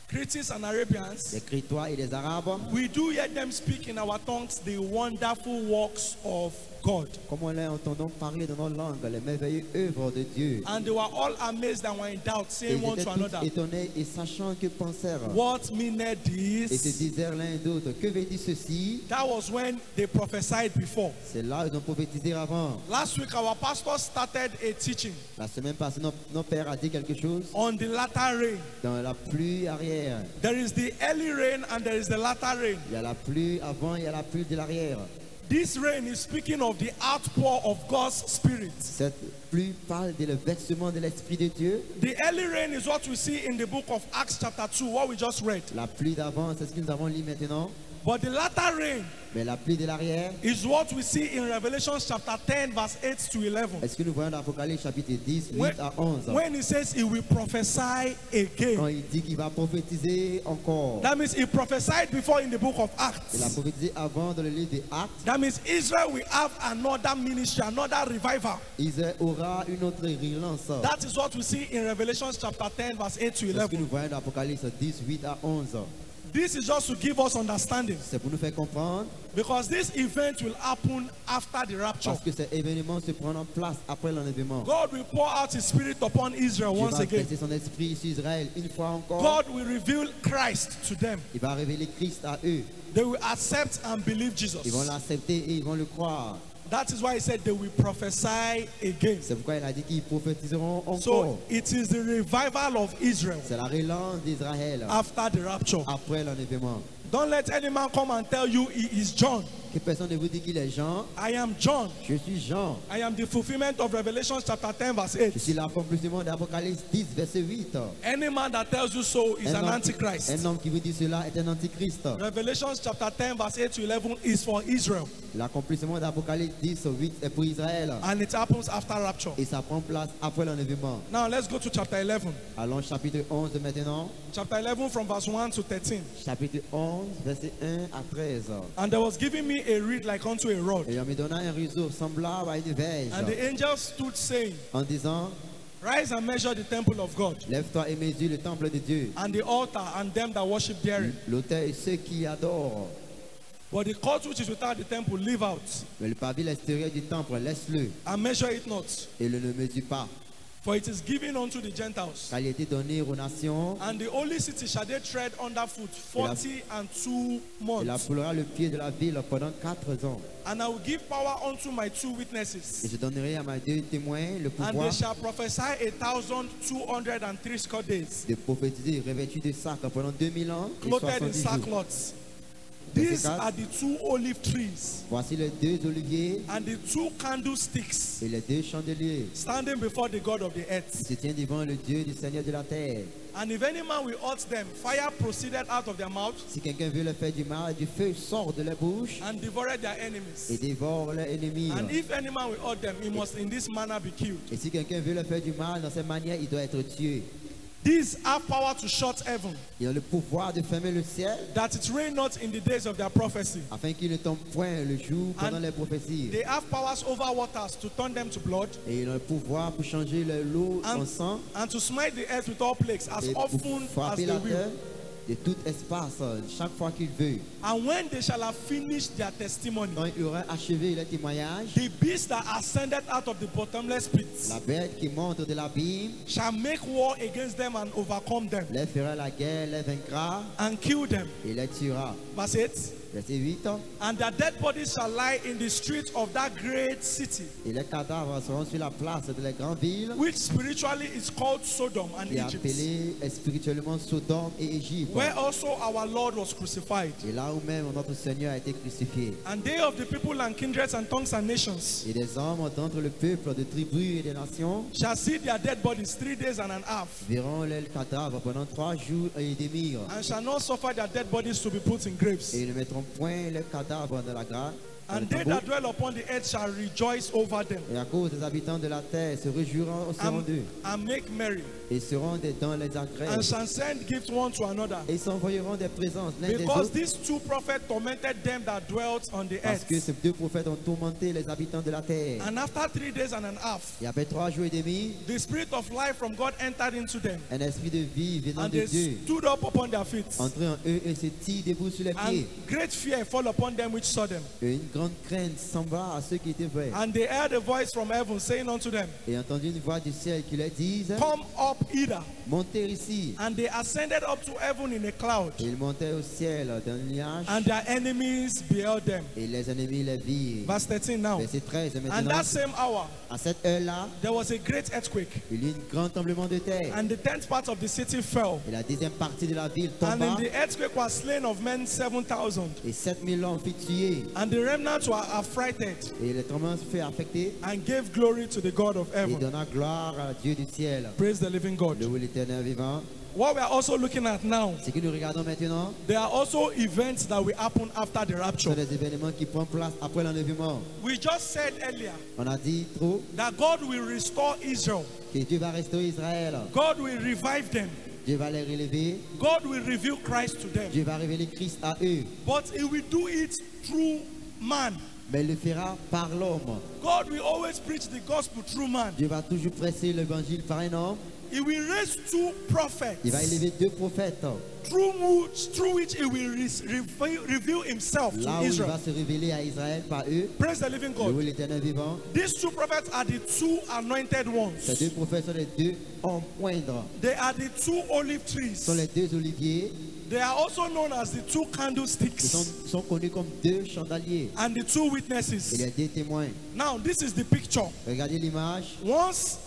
Critics and Arabians, des Crétois et des Arabes, we do hear them speak in our tongues the wonderful works of God. comme on les entendons parler dans nos langues, les merveilleuses œuvres de Dieu. And they were all amazed and were in doubt, Et saying ils one étaient to tous another, étonnés et sachant que pensèrent. what meaneth Et se this? disèrent l'un d'autre, que veut dire ceci? That was when they prophesied before. C'est là où ils ont prophétisé avant. Last week, our pastor started a teaching La semaine passée, notre, notre père a dit quelque chose on the latter rain. dans la pluie arrière. There is the early rain and there is the latter rain. Il y a la pluie avant, il y a la pluie de l'arrière. This rain is speaking of the outpour of God's Spirit. Cette pluie parle de le versement de l'Esprit de Dieu. The early rain is what we see in the book of Acts chapter two, what we just read. La pluie d'avant, c'est ce que nous avons lu maintenant. But the latter rain Mais la pluie de l'arrière, is what we see in Revelation chapter ten, verse eight to eleven. est-ce que nous voyons dans Apocalypse chapitre dix, When, huit à onze? when he says he will prophesy Quand again. il dit qu'il va prophétiser encore. That means he prophesied before in the book of Il a Acts. prophétisé avant dans le livre des Actes. That means Israel will have another ministry, another revival. Israël aura une autre relance. That is what we see in Revelation chapter ten, verse eight to C'est ce que eleven. nous voyons dans Apocalypse dix, huit à onze. This is just to give us understanding, C'est pour nous faire comprendre, because this event will happen after the rapture. parce que cet événement se prend en place après l'enlèvement. God will pour out his spirit upon Israel Dieu once va again. verser son esprit sur Israël une fois encore. God will reveal Christ to them. Il va révéler Christ à eux. They will accept and believe Ils vont Jesus. l'accepter et ils vont le croire. That is why he said they will prophesy again. C'est pourquoi il a dit qu'ils prophétiseront encore. So it is the revival of Israel C'est la relance d'Israël after the rapture. après l'enlèvement. Don't let any man come and tell you he is John. Que personne ne vous dit qu'il est Jean. I am John. Je suis Jean. I am the fulfillment of Revelation chapter ten, verse eight. Je suis l'accomplissement d'Apocalypse dix, verset huit. Any man that tells you so is Un an homme, antichrist. un homme qui vous dit cela est un antichrist. Revelation chapter ten, verse eight to eleven is for Israel, L'accomplissement d'Apocalypse dix, huit est pour Israël. and it happens after rapture. Et ça prend place après l'enlèvement. Now let's go to chapter eleven. Allons chapitre onze maintenant. Chapter eleven from verse one to thirteen. Chapitre onze, verset un à treize. And there was given me a reed like unto a rod. Et on me donna un réseau semblable à une verge. And the angel stood saying, En disant, rise and measure the temple of God, lève-toi et mesure le temple de Dieu. and the altar, and them that worship therein. L'autel et ceux qui adorent. But the court which is without the temple, leave out, Mais le pavillon extérieur du temple, laisse-le. and measure it not. Et ne le mesure pas. For it is given unto the Gentiles. Car il a été donné aux nations. And the holy city shall they tread underfoot forty and two Il months. affoulera le pied de la ville pendant quatre ans. And I will give power unto my two Et witnesses. je donnerai à mes deux témoins le And they pouvoir shall prophesy a thousand two hundred and three score days, de prophétiser revêtus de sac pendant deux mille ans et clothed in soixante-dix jours. sackcloths. These are the two olive trees Voici les deux oliviers and the two candlesticks et les deux chandeliers standing before the God of the qui earth. se tiennent devant le Dieu du Seigneur de la terre. And if any man will hurt them, fire proceeded out of their mouth Si quelqu'un veut leur faire du mal, du feu sort de leur bouche and devoured their et enemies. dévore leurs ennemis. And if any man will hurt them, he must in this manner be killed. Et si quelqu'un veut leur faire du mal dans cette manière, il doit être tué. These have power to shut heaven, Il a le pouvoir de fermer le ciel that it rain not in the days of their prophecy. afin qu'il ne tombe point le jour pendant And les prophéties. They have powers over waters to turn them to blood, Et il a le pouvoir pour changer le l'eau en and, sang and to smite the earth with all plagues as et pour often as frapper they la will. terre de tout espace chaque fois qu'il veut. And when they shall have finished their testimony, Quand il aura achevé le témoignage, the beast that ascended out of the bottomless pits la bête qui monte de l'abîme shall make war against them and overcome them les fera la guerre, les vaincra and kill them. et les tuera. Verse eight. Verset huit. And their dead bodies shall lie in the streets of that great city, Et les cadavres seront sur la place de la grande ville which spiritually is called Sodom and qui est Egypt, appelée spirituellement Sodome et Égypte. where also our Lord was crucified. Et là où même notre Seigneur a été crucifié. And they of the people and kindreds and tongues and nations Et des hommes d'entre le peuple, de tribus et des nations shall see their dead bodies three days and an half, verront leurs cadavres pendant trois jours et demi. and shall not suffer their dead bodies to be put in graves. Et ils ne mettront point leurs cadavres dans la grave. And they that dwell upon the earth shall rejoice over them Et à cause des habitants de la terre se réjouiront au sein and, d'eux and make merry. Ils seront des- dans les agrès. and shall send gifts one to another. Et ils s'envoieront des présences l'un des Because autres. these two prophets tormented them that dwelt on the Parce que earth. ces deux prophètes ont tourmenté les habitants de la terre. And after three days and a half, Et après trois jours et demi, the spirit of life from God entered into them. un esprit de vie venant And de they Dieu stood up upon their feet. entrait en eux et se tient debout sur les And pieds. great fear fell upon them which saw them. Et une grande crainte s'enva à ceux qui étaient vrais. And they heard a voice from heaven saying unto them, Et entendu une voix du ciel qui leur disait, Come up hither. montez ici. And they ascended up to heaven in a cloud. Et ils montaient au ciel d'un nuage. And their enemies beheld them. Et les ennemis les virent. Verse thirteen now. Verset treize. Et And maintenant, that same hour, à cette heure-là, there was a great earthquake. il y eut un grand tremblement de terre. And the tenth part of the city fell. Et la deuxième partie de la ville And in tomba. the earthquake was slain of men seven thousand. Et sept mille hommes furent tués. And the remnants were affrighted Et le tremblement se fait affecter. and gave glory to the God of Et heaven. donna gloire à Dieu du ciel. Praise the living God. Le l'éternel vivant. What we are also looking at now, Ce que nous regardons maintenant, there are also events that will happen after the ce sont rapture. des événements qui prennent place après l'enlèvement. We just said earlier On a dit trop that God will restore Israel. que Dieu va restaurer Israël. God will revive them. Dieu va les relever. God will reveal Christ to them. Dieu va révéler Christ à eux. But he will do it through man. Mais il le fera par l'homme. God will always preach the gospel through man. Dieu va toujours presser l'évangile par un homme. He will raise two prophets Il va élever deux prophètes. through which, through which he will re- reveal, reveal himself Là to où il Israel. va se révéler à Israël par eux. Praise the living Louez God. l'éternel vivant. These two prophets are the two anointed Ces ones. deux prophètes sont les deux hommes poindres. They are the two olive Ce trees. sont les deux oliviers. They are also known as the two Ils sont, candlesticks sont connus comme deux chandeliers. and the two Et witnesses. les deux témoins. Now, this is the picture. Regardez l'image. Once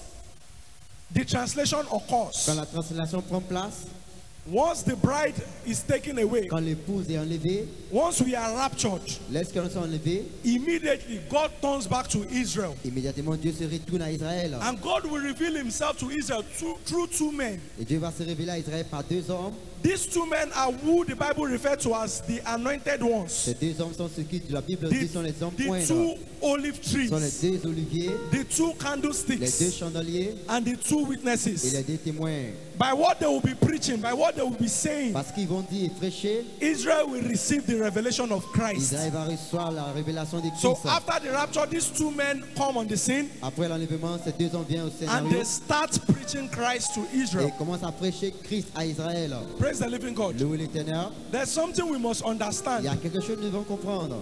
the translation occurs, Quand la translation prend place, once the bride is taken away, quand l'épouse est enlevée, once we are raptured, lorsqu'elles sont enlevées, immediately God turns back to Israel. immédiatement Dieu se retourne à Israël. And God will reveal himself to Israel through, through two men. Et Dieu va se révéler à Israël par deux hommes. These two men are who the Bible refers to as the anointed ones. Ces deux hommes sont ceux qui, la Bible The, dit, sont les hommes the poindres. two olive Ce sont les trees, deux oliviers, the two les deux candlesticks, chandeliers and the two et les witnesses. deux témoins. By what they will be preaching, by what they will be saying, Parce qu'ils vont dire et prêcher, Israel will receive the revelation of Christ. Israël va recevoir la révélation de So Christ. after the rapture, these two men come on the scene Après l'enlèvement, ces deux hommes viennent au and scénario they start preaching Christ to et Israel. commencent à prêcher Christ à Israël. Praise the living God. Louez l'éternel. There's something we must Il y understand. a quelque chose que nous devons comprendre.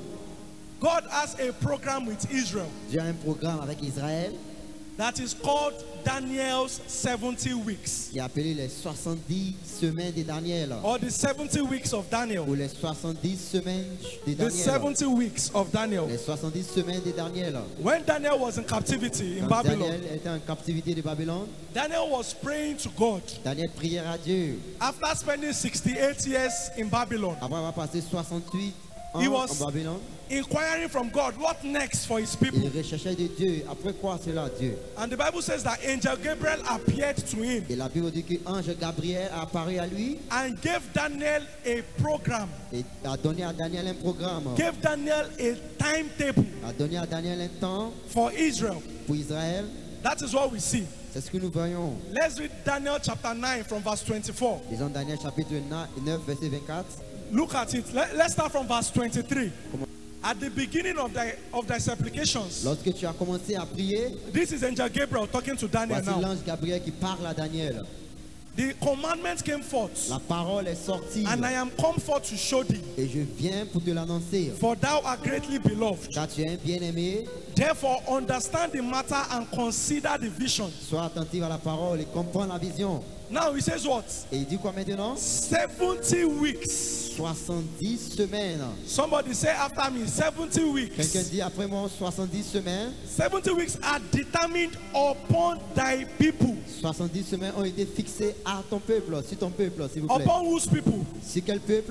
God has a program with Israel Dieu a un programme avec Israël that is called Daniel's seventy weeks, qui est appelé les soixante-dix semaines de Daniel. or the seventy weeks of Ou Daniel. les soixante-dix semaines de The Daniel. seventy weeks of Daniel. Les soixante-dix semaines de Daniel. When Daniel was in captivity in Quand Babylon, Daniel était en captivité de Babylone, Daniel was praying to God. Daniel priait à Dieu. After spending sixty-eight years in Babylon, Après avoir passé soixante-huit ans He en was- Babylone, inquiring from God, what next for his people? il recherchait de Dieu. Après quoi cela, Dieu? And the Bible says that angel Gabriel appeared to him Et la Bible dit que l'ange Gabriel a apparu à lui and gave Daniel a program, et a donné à Daniel un programme. gave Daniel a timetable A donné à Daniel un temps for Israel. pour Israël. That is what we see. C'est ce que nous voyons. Let's read Daniel chapter nine from verse twenty-four. Lisons Daniel chapitre neuf, verset vingt-quatre. Look at it. Let, let's start from verse twenty-three. At the beginning of thy of thy supplications, Lorsque tu as commencé à prier, this is angel Gabriel talking to Daniel voici now. l'ange Gabriel qui parle à Daniel. The commandment came forth, La parole est sortie and I am come forth to show thee, et je viens pour te l'annoncer. for thou art greatly beloved. Car tu es un bien-aimé, Therefore, understand the matter and consider the vision. sois attentif à la parole et comprends la vision. Now he says what? Et il dit quoi maintenant? seventy weeks. soixante-dix semaines. Somebody say after me, seventy Quelqu'un weeks. dit après moi soixante-dix semaines. seventy weeks are determined upon thy people. soixante-dix semaines ont été fixées à ton peuple, sur ton peuple, s'il vous plaît. Upon whose people? Sur quel peuple?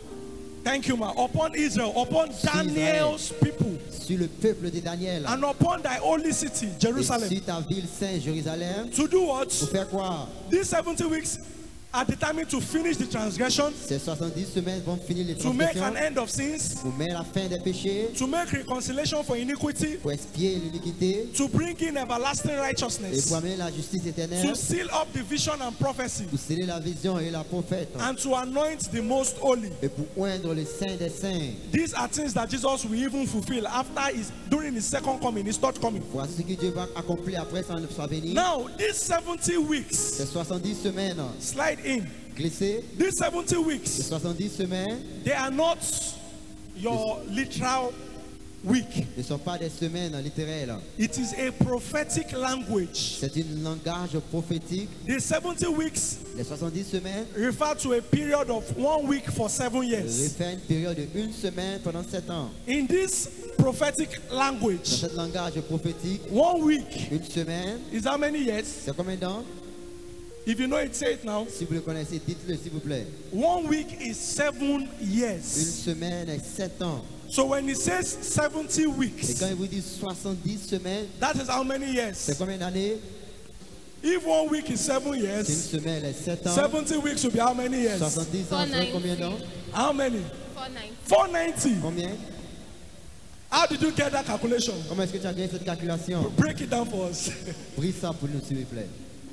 Thank you, ma. Upon Israel, upon Daniel's people, Sur le peuple de Daniel. and upon thy holy city, Et Jerusalem. sur ta ville sainte, Jérusalem. To do what? Pour faire quoi? These seventy weeks are determined to finish the transgression, Ces soixante-dix semaines vont finir les to make transgressions, an end of sins, pour mettre la fin des péchés, to make reconciliation for iniquity, pour expier l'iniquité to bring in everlasting et righteousness, pour amener la justice éternelle, to seal up the vision and prophecy, pour sceller la vision et la prophète, and to anoint the most holy. et pour oindre le saint des saints. These are things that Jesus will even fulfill after his during his second coming, his third coming. Voici ce que Dieu va accomplir après sa venue. Now, these seventy weeks, Ces soixante-dix semaines slide in. glissées, These seventy ces weeks, soixante-dix semaines they are not your literal week. ne sont pas des semaines littérales. It is a prophetic language. C'est un langage prophétique. The seventy weeks Les soixante-dix semaines refer to a period of one week for seven years. refèrent une période de une semaine pendant sept ans. In this prophetic Dans language, ce langage prophétique, one week une semaine, is how many years? c'est combien d'ans? If you know it, say it now. Si vous le connaissez, dites-le s'il vous plaît. One week is seven Une years. semaine est sept ans. So when it says seventy Et weeks, quand il vous dit soixante-dix semaines, that is how many c'est years? combien d'années? If one week is seven Si une years, semaine est sept ans, seventy weeks will be how many years? soixante-dix ans, c'est combien d'ans? How many? four ninety. four ninety. Combien? How did you get that calculation? Comment est-ce que tu as gagné cette calculation? Break it down for us. Brise ça pour nous, s'il vous plaît.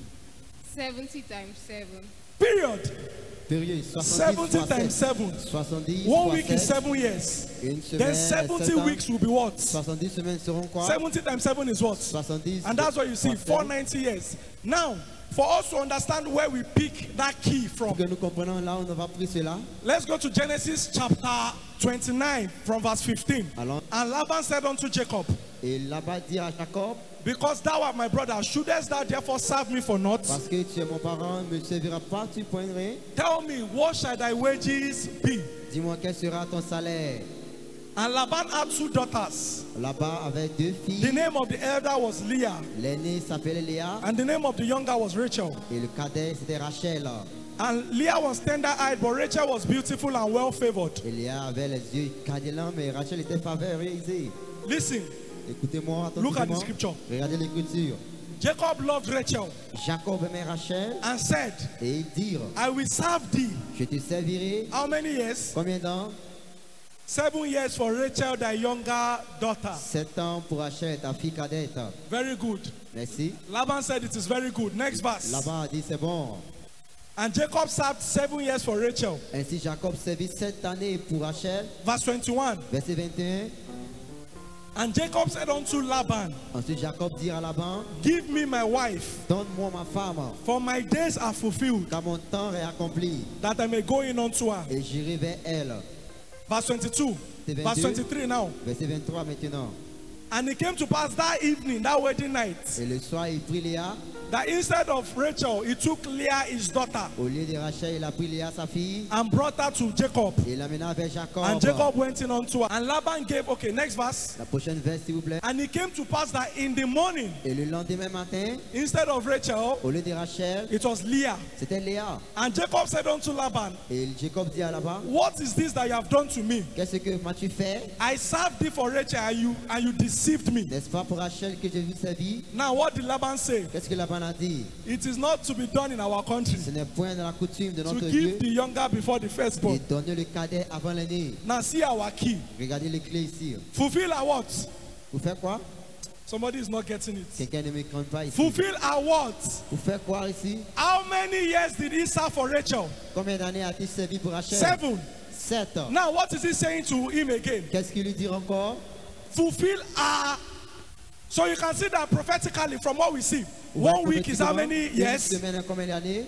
seventy times seven. Period. Période seventy soixante-dix times fois sept. seven. soixante-dix One fois week is sept. seven years. Une semaine Then est seventy sept ans. weeks will be what? soixante-dix semaines seront quoi? seventy times seven is what? soixante-dix. And that's what you see, fois sept. four ninety years. Now, for us to understand where we pick that key Pour from, que nous comprenions là où on va pris cela. let's go to Genesis chapter twenty-nine from verse fifteen. Allons. And Laban said unto Jacob, Et là-bas dit à Jacob, because thou art my brother, shouldest thou therefore serve me for naught? parce que tu es mon parent, ne me serviras pas, tu poindrais. Tell me, what shall thy wages be? Dis-moi quel sera ton salaire. And Laban had two daughters. Là-bas avec deux The filles. name of the elder was Leah, L'aînée s'appelait Léa and the name of the younger was Rachel. et le cadet c'était Rachel. And Leah was tender-eyed, but Rachel was beautiful and well-favored. Et Léa avait les yeux cadillants, mais Rachel était favorisée. Listen, Écoutez-moi, look at the attentivement. scripture. Regardez l'écriture. Jacob loved Rachel Jacob aimait Rachel and said, et il dit, I will serve thee. je te servirai. How many years? Combien d'ans? Seven years for Rachel, thy younger daughter. Sept ans pour Rachel, ta fille cadette. Very good. Merci. Laban said it is very good. Next verse. Là-bas, il dit c'est bon. And Jacob served seven years for Rachel. Ainsi, Jacob servit sept années pour Rachel. Verse twenty-one. Verset vingt et un. And Jacob said unto Laban, Ensuite, Jacob dit à Laban, give me my wife, donne-moi ma femme, for my days are fulfilled, car mon temps est accompli, that I may go in unto her. et j'irai vers elle. Verse twenty-two. Verse twenty-three now. Verset vingt-trois maintenant. And it came to pass that evening, that wedding night, Et le soir, il prit Léa. that instead of Rachel, he took Leah, his daughter, Au lieu de Rachel, il a pris Léa, sa fille, and brought her to Jacob. et il l'amena vers Jacob. And Jacob went in unto her. And Laban gave, okay, next verse. La prochaine verse, s'il vous plaît. And it came to pass that in the morning, Et le lendemain matin, instead of Rachel, au lieu de Rachel, it was Leah. c'était Léa. And Jacob said unto Laban, Et Jacob dit à Laban, what is this that you have done to me? qu'est-ce que m'as-tu fait? I served thee for Rachel, and you and you deceived me. N'est-ce pas pour Rachel que j'ai vu servi? Now, what did Laban say? Qu'est-ce que Laban a dit? It is not to be done in our country Ce n'est point dans la coutume de to notre give Dieu the younger before the et firstborn. donner le cadet avant l'aîné. Now, see our key. Regardez les clés ici. Fulfill our what? Vous faites quoi? Somebody is not getting it. Quelqu'un ne me comprend pas ici. Fulfill our what? Vous faites quoi ici? How many years did he serve for Rachel? Combien d'années a-t-il servi pour Rachel? Seven. Sept. Now, what is he saying to him again? Qu'est-ce qu'il lui dit encore? Fulfill our. So you can see that prophetically from what we see. One week is how many Une years? semaine a combien d'années?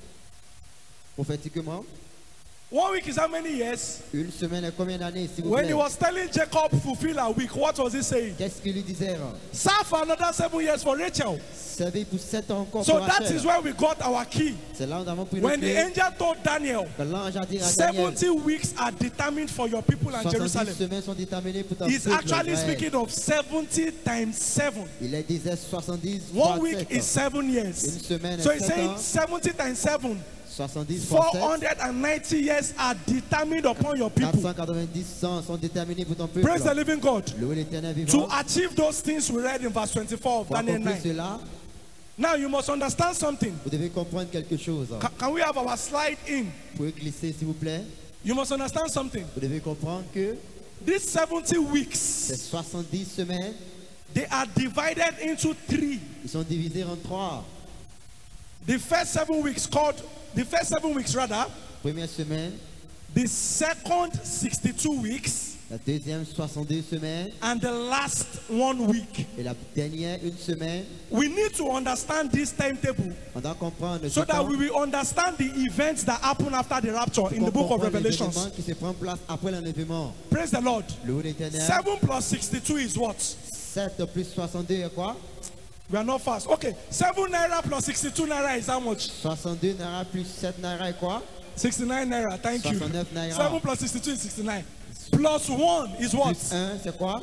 Prophétiquement. One week is how many years? Une semaine a combien d'années, s'il vous When he plaît? was telling Jacob fulfill a week, what was he saying? Qu'est-ce qu'il lui disait? Serve for another seven years for Rachel. Servi pour sept ans encore So pour that Rachel. is where we got our key. C'est là où nous avons pris When le the clé. angel told Daniel, Que l'ange a dit à Daniel, seventy weeks are determined for your people and soixante-dix Jerusalem. semaines sont déterminées pour ton He's peuple actually Israël. speaking of seventy times seven. Il leur disait soixante-dix fois One week sept. is seven Une years. semaine So est he's sept saying ans. seventy times seven. soixante-dix four fois sept. hundred ninety years are determined upon your quatre people. cent quatre-vingt-dix ans sont déterminés pour ton peuple. Praise the living God. Louez l'Éternel To vivant. achieve those things we read in verse twenty-four of Pour Daniel accomplir nine. cela, Now you must understand something. Vous devez comprendre quelque chose. Ca- Can we have our slide in? Vous pouvez glisser s'il vous plaît. You must understand something. Vous devez comprendre que These seventy ces weeks, soixante-dix semaines, they are divided into three. ils sont divisés en trois. The first seven weeks called, the first seven weeks rather, Première semaine, the second sixty-two weeks, la deuxième soixante-deux semaines and the last one week. et la dernière une semaine. We need to understand this timetable On doit comprendre so ce that temps we will understand the events that happen after the rapture in the pour book of comprendre les Revelations. événements qui se prennent place après l'enlèvement. Praise the Lord. Le l'éternel. seven plus sixty-two is what? sept plus soixante-deux est quoi? We are not fast. Okay, seven naira plus sixty-two naira is how much? soixante-deux naira plus sept naira est quoi? sixty-nine naira. Thank you. soixante-neuf naira. seven plus sixty-two is sixty-nine. Plus one is what? Plus un c'est quoi?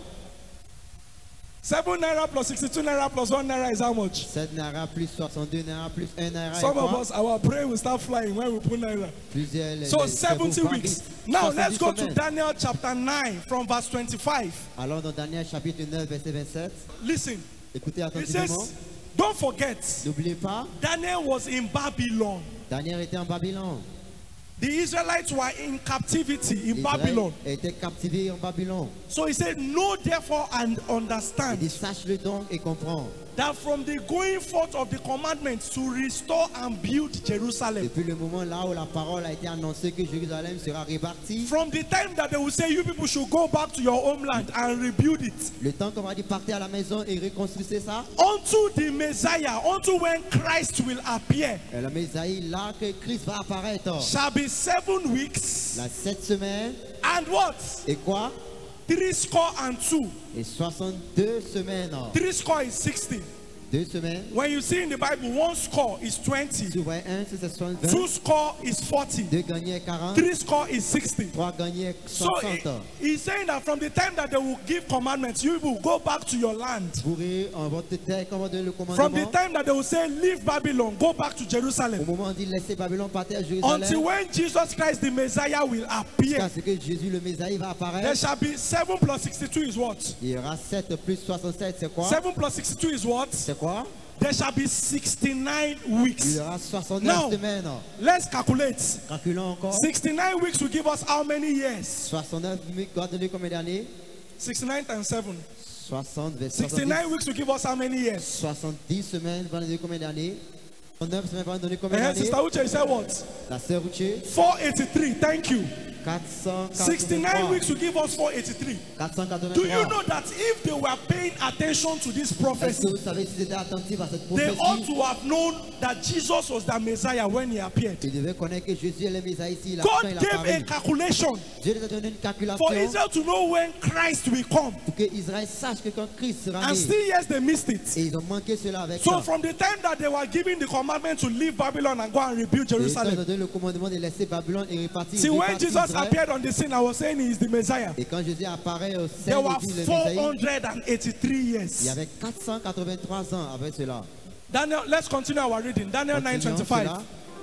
seven naira plus sixty-two naira plus one naira is how much? sept naira plus soixante-deux naira plus un naira est Some of quoi? us, our brain will start flying when we put naira. Plusieurs. les- So les seventy cerveaux weeks. varient. Now let's soixante-dix go to semaines. Daniel chapter nine from verse twenty-five. Allons dans Daniel chapitre neuf verset vingt-sept. Listen, Écoutez it attentivement. says, don't forget, N'oubliez pas, Daniel was in Babylon. Daniel était en Babylone. The Israelites were in captivity in Israël Babylon. était captivé en Babylone. So he said, know therefore and Il understand dit sache-le donc et comprends. that from the going forth of the commandments to restore and build Jerusalem, Depuis le moment là où la parole a été annoncée que Jérusalem sera répartie, from the time that they will say you people should go back to your homeland and rebuild it, le temps qu'on va dire partez à la maison et reconstruisez ça, unto the Messiah, unto when Christ will appear, et la Mésaïe là que Christ va apparaître. shall be seven weeks La sept semaines and what? et quoi? Three score and two. Et soixante-deux semaines. Three score is sixty. Deux semaines. When you see in the Bible, one score is Tu twenty, vois un, c'est soixante-vingt. two score is forty, Deux gagnés quarante. three score is sixty. Trois gagnés So soixante. he- he's saying that from the time that they will give commandments, you will go back to your land. Vous irez en votre terre, comme on donne le From the commandement. time that they will say, leave Babylon, go back to Au Jerusalem. moment où on dit laissez Babylone partir à Until Jérusalem, when Jesus Christ, the Messiah, will appear, jusqu'à ce que Jésus le Mésaïe va there apparaître, shall be seven plus sixty-two is what? il y aura sept plus soixante-sept, c'est quoi? seven plus sixty-two is what? C'est quoi? There shall be sixty-nine Il weeks. y aura soixante-neuf Now, semaines. let's calculate. Calculons encore. sixty-nine weeks will give us how many years? soixante-neuf, donné combien d'années? sixty-nine times seven. soixante, vers sixty-nine soixante-dix. weeks will give us how many years? soixante-dix semaines, va nous donner combien d'années? soixante-neuf semaines, va nous donner combien Eh, d'années? Sister Uche, you said what? La sœur Uche, four eighty-three. Thank you. quatre cent sixty-nine quatre-vingt-trois. weeks will give us four eighty-three. quatre cent Do you quatre-vingt-trois. know that if they were paying attention to this Est-ce que prophecy, vous savez s'ils étaient attentifs à cette they ought prophétie? to have known that Jesus was the Messiah when he appeared. Ils devaient connaître que Jésus est le Mésaïe ici, il a- God quand il a gave a apparu. calculation Dieu les a donné une calculation for Israel to know when Christ will come. pour que Israël sache que quand Christ sera And né, still, yes, they missed it. et ils ont manqué cela avec So ça. from the time that they were giving the commandment to leave Babylon and go and rebuild Et ils ont Jerusalem, donné le commandement de laisser Babylone et repartir. see when repartir Jesus Israël. appeared on the scene, I was saying he is the Messiah. Et quand Jésus apparaît au There sein were de le four Mésaïe, hundred eighty-three il y years. avait quatre cent quatre-vingt-trois ans avec cela. Daniel, let's continue our reading. Daniel nine Continuons twenty-five. cela.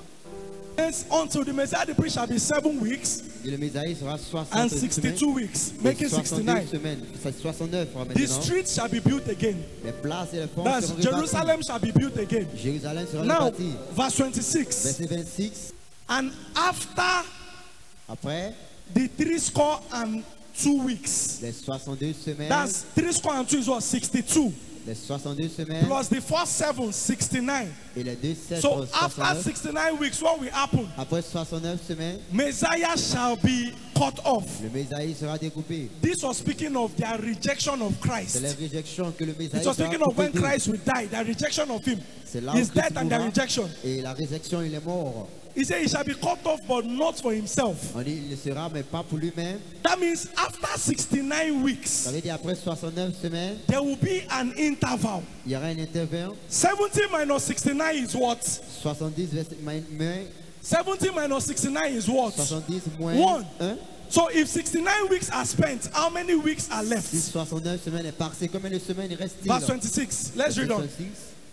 Hence, until the Messiah the priest shall be seven weeks Et le Mésaïe sera and soixante sixty-two semaines. weeks, et making soixante-deux sixty-nine. semaines. C'est soixante-neuf The maintenant. streets shall be built again. Les places et les ponts That's seront Jerusalem répartis. shall be built again. Jérusalem sera Now, réparti. verse twenty-six. Verset vingt-six. And after Après, the three score and two weeks, les soixante-deux semaines. that's three score and two is what? sixty-two. Les soixante-deux semaines. Plus the first seven, sixty-nine. Et les deux sept. So after soixante-neuf. sixty-nine weeks, what will happen? Après soixante-neuf semaines, Messiah shall be cut off. le Mésaïe sera découpé. This was speaking of their rejection of C'est Christ. la réjection que le Mésaïe It was sera speaking of when coupé d'eux. Christ will die, the rejection of him. C'est là où His Christ death and the mourra. rejection. Et la réjection, il est mort. He said he shall be cut off, but not for himself. On dit il le sera, mais pas pour lui-même. That means after sixty-nine weeks, Ça veut dire après soixante-neuf semaines, there will be an interval. il y aura un intervalle. seventy minus sixty-nine is what? soixante-dix verset- moins seventy minus sixty-nine is what? soixante-dix moins One. un. So if sixty-nine weeks are spent, how many weeks are left? Si soixante-neuf semaines est passé, combien de semaines il reste-t-il? Verse twenty-six. Let's read on. soixante-six.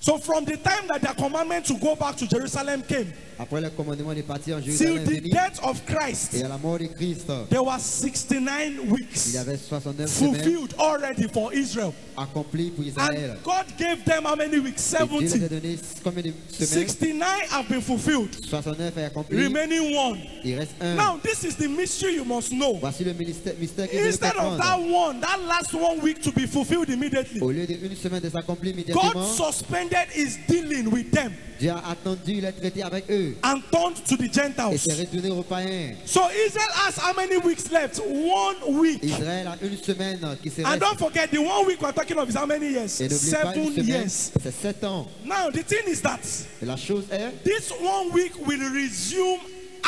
So from the time that their commandment to go back to Jerusalem came, Après le commandement de partir en till Jérusalem the venu, death of Christ, et à la mort de Christ, there were sixty-nine il weeks y avait soixante-neuf semaines fulfilled already for Israel. accomplies pour Israël. And God gave them how many weeks? Et Dieu leur a seventy. donné combien de semaines? sixty-nine have been fulfilled, soixante-neuf est accompli. remaining one. Il reste un. Now, this is the mystery you must know. Voici le mystère, mystère que vous devez Instead of that comprendre. one, that last one week to be fulfilled immediately, Au lieu d'une semaine de s'accomplir God immédiatement, suspended his dealing with them Dieu a attendu le traité avec eux and turned to the et Gentiles. s'est retourné aux païens. So Israel has how many weeks left? One week. Israël a une semaine qui se And reste. don't forget, the one week we're talking of is how many years? Et n'oublie pas une Seven semaine, years. c'est sept ans. Now, the thing is that Et la chose est, this one week will resume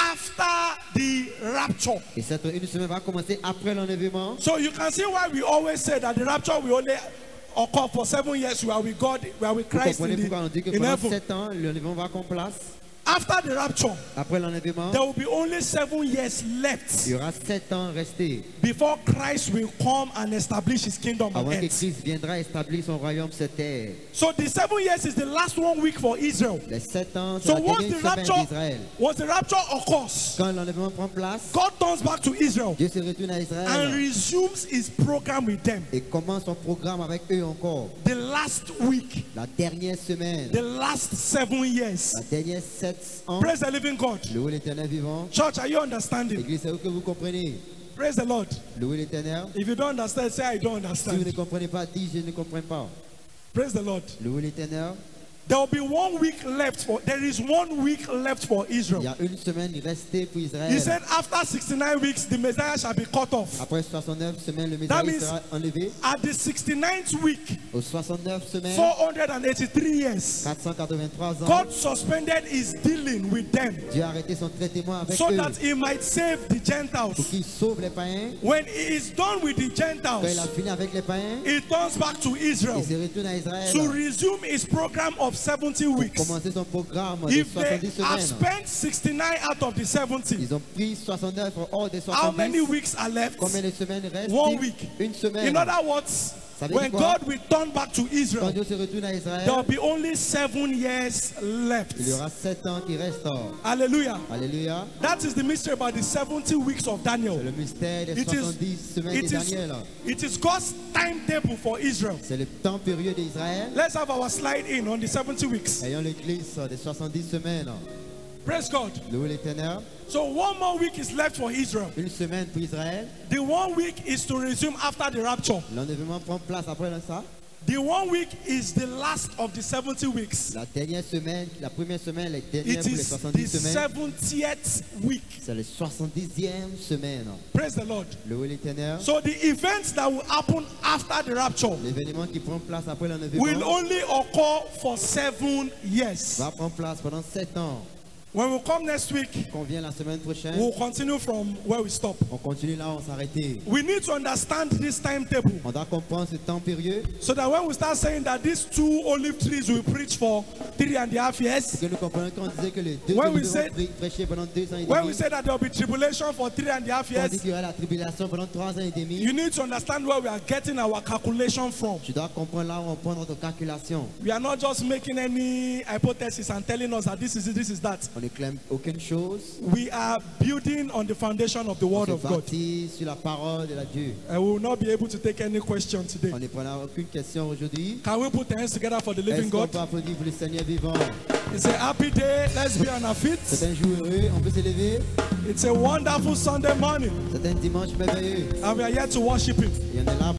after the rapture. et cette une semaine va commencer après l'enlèvement. So you can see why we always say that the rapture will only occur for seven years where we God, where we Vous Christ comprenez in, pourquoi on dit que the, in pendant heaven. sept ans, l'enlèvement va qu'on place. After the rapture, Après l'enlèvement, there will be only seven years left il y aura sept ans restés before Christ will come and establish his kingdom on avant que earth. Christ viendra établir son royaume sur terre. So the seven years is the last one week for Israel. Les sept ans, c'est So la once dernière the semaine rapture, d'Israël. once the rapture occurs, Quand l'enlèvement prend place, God turns back to Israel Dieu se retourne à and Israël resumes his program with them. et commence son programme avec eux encore. The last week, La dernière semaine, the last seven years. la dernière sept ans, Praise the living God. louez l'Éternel vivant. Church, are you understanding? Église, c'est où que vous comprenez? Praise the Lord. Louez l'Éternel. If you don't understand, say I don't Si vous ne understand. comprenez pas, dites je ne comprends pas. Praise the Lord. Louez l'Éternel. There will be one week left for, there is one week left for Il y Israel. a une semaine restée pour He Israël. said after sixty-nine weeks, the Messiah shall be cut off. Après soixante-neuf semaines, le That Messie means- sera enlevé. At the sixty-ninth week, Aux soixante-neuf semaines, four hundred eighty-three years, quatre cent quatre-vingt-trois ans, God suspended his dealing with them Dieu a arrêté son traitement avec so eux that he might save the pour Gentiles. qu'il sauve les païens. When he is done with the Quand il a Gentiles, fini avec les païens, he turns back to Israel il se retourne à Israël to resume his program of seventy pour weeks. commencer son programme de If they soixante-dix have semaines. spent sixty-nine out of the seventy, Ils ont pris soixante-neuf hors des how many soixante-dix. weeks are left? Combien de semaines restent? One week. Une semaine. In other words, Ça veut when dire quoi? God will turn back to Quand Israel, Dieu se retourne à there Israël, will be only seven years left. il y aura sept ans qui restent. Hallelujah. Alléluia. That is the mystery about the seventy weeks of Daniel. C'est le mystère des It is, soixante-dix semaines de it is, Daniel. it is God's timetable for Israel. C'est le temps période d'Israël. Let's have our slide in on the seventy weeks. Ayant l'église des soixante-dix semaines. Praise God. Louez l'Éternel. So one more week is left for Israel. Une semaine pour Israël. The one week is to resume after the rapture. L'enlèvement prend place après ça. The one week is the last of the seventy weeks. La dernière semaine, la première semaine, la dernière It pour les is the soixante-dix semaines. seventieth week. C'est la soixante-dixième semaine. Praise the Lord. Louez l'Éternel. So the events that will happen after the rapture L'événement qui prend place après will l'enlèvement only occur for seven years. va prendre place pendant sept ans. When we come next week, Qu'on vient la semaine prochaine, we'll continue from where we stop. on continue là où on s'arrêtait. We need to understand this timetable On doit comprendre ce temps période. so that when we start saying that these two olive trees will preach for three and a half years, Que nous comprenons quand on disait que les deux When we olives said- vont prêcher pendant deux ans et when we demi. say that there will be tribulation for three and a half Quand on dit years, qu'il y aura la tribulation pendant trois ans et demi. you need to understand where we are getting our calculation from. Tu dois comprendre là où on prend notre calculation. We are not just making any hypothesis and telling us that this is it, this is that. On ne clame aucune chose. We are building on the foundation of the On Word se of God. bâtit sur la parole de la Dieu. And we will not be able to take any question today. On ne prendra aucune question aujourd'hui. Can we put our hands together for the living Est-ce qu'on God? peut applaudir pour le Seigneur vivant? It's a happy day. Let's be on our feet. C'est un jour heureux, on peut s'élever. It's a wonderful Sunday morning, C'est un dimanche merveilleux. and we are here to worship Him. Et on est là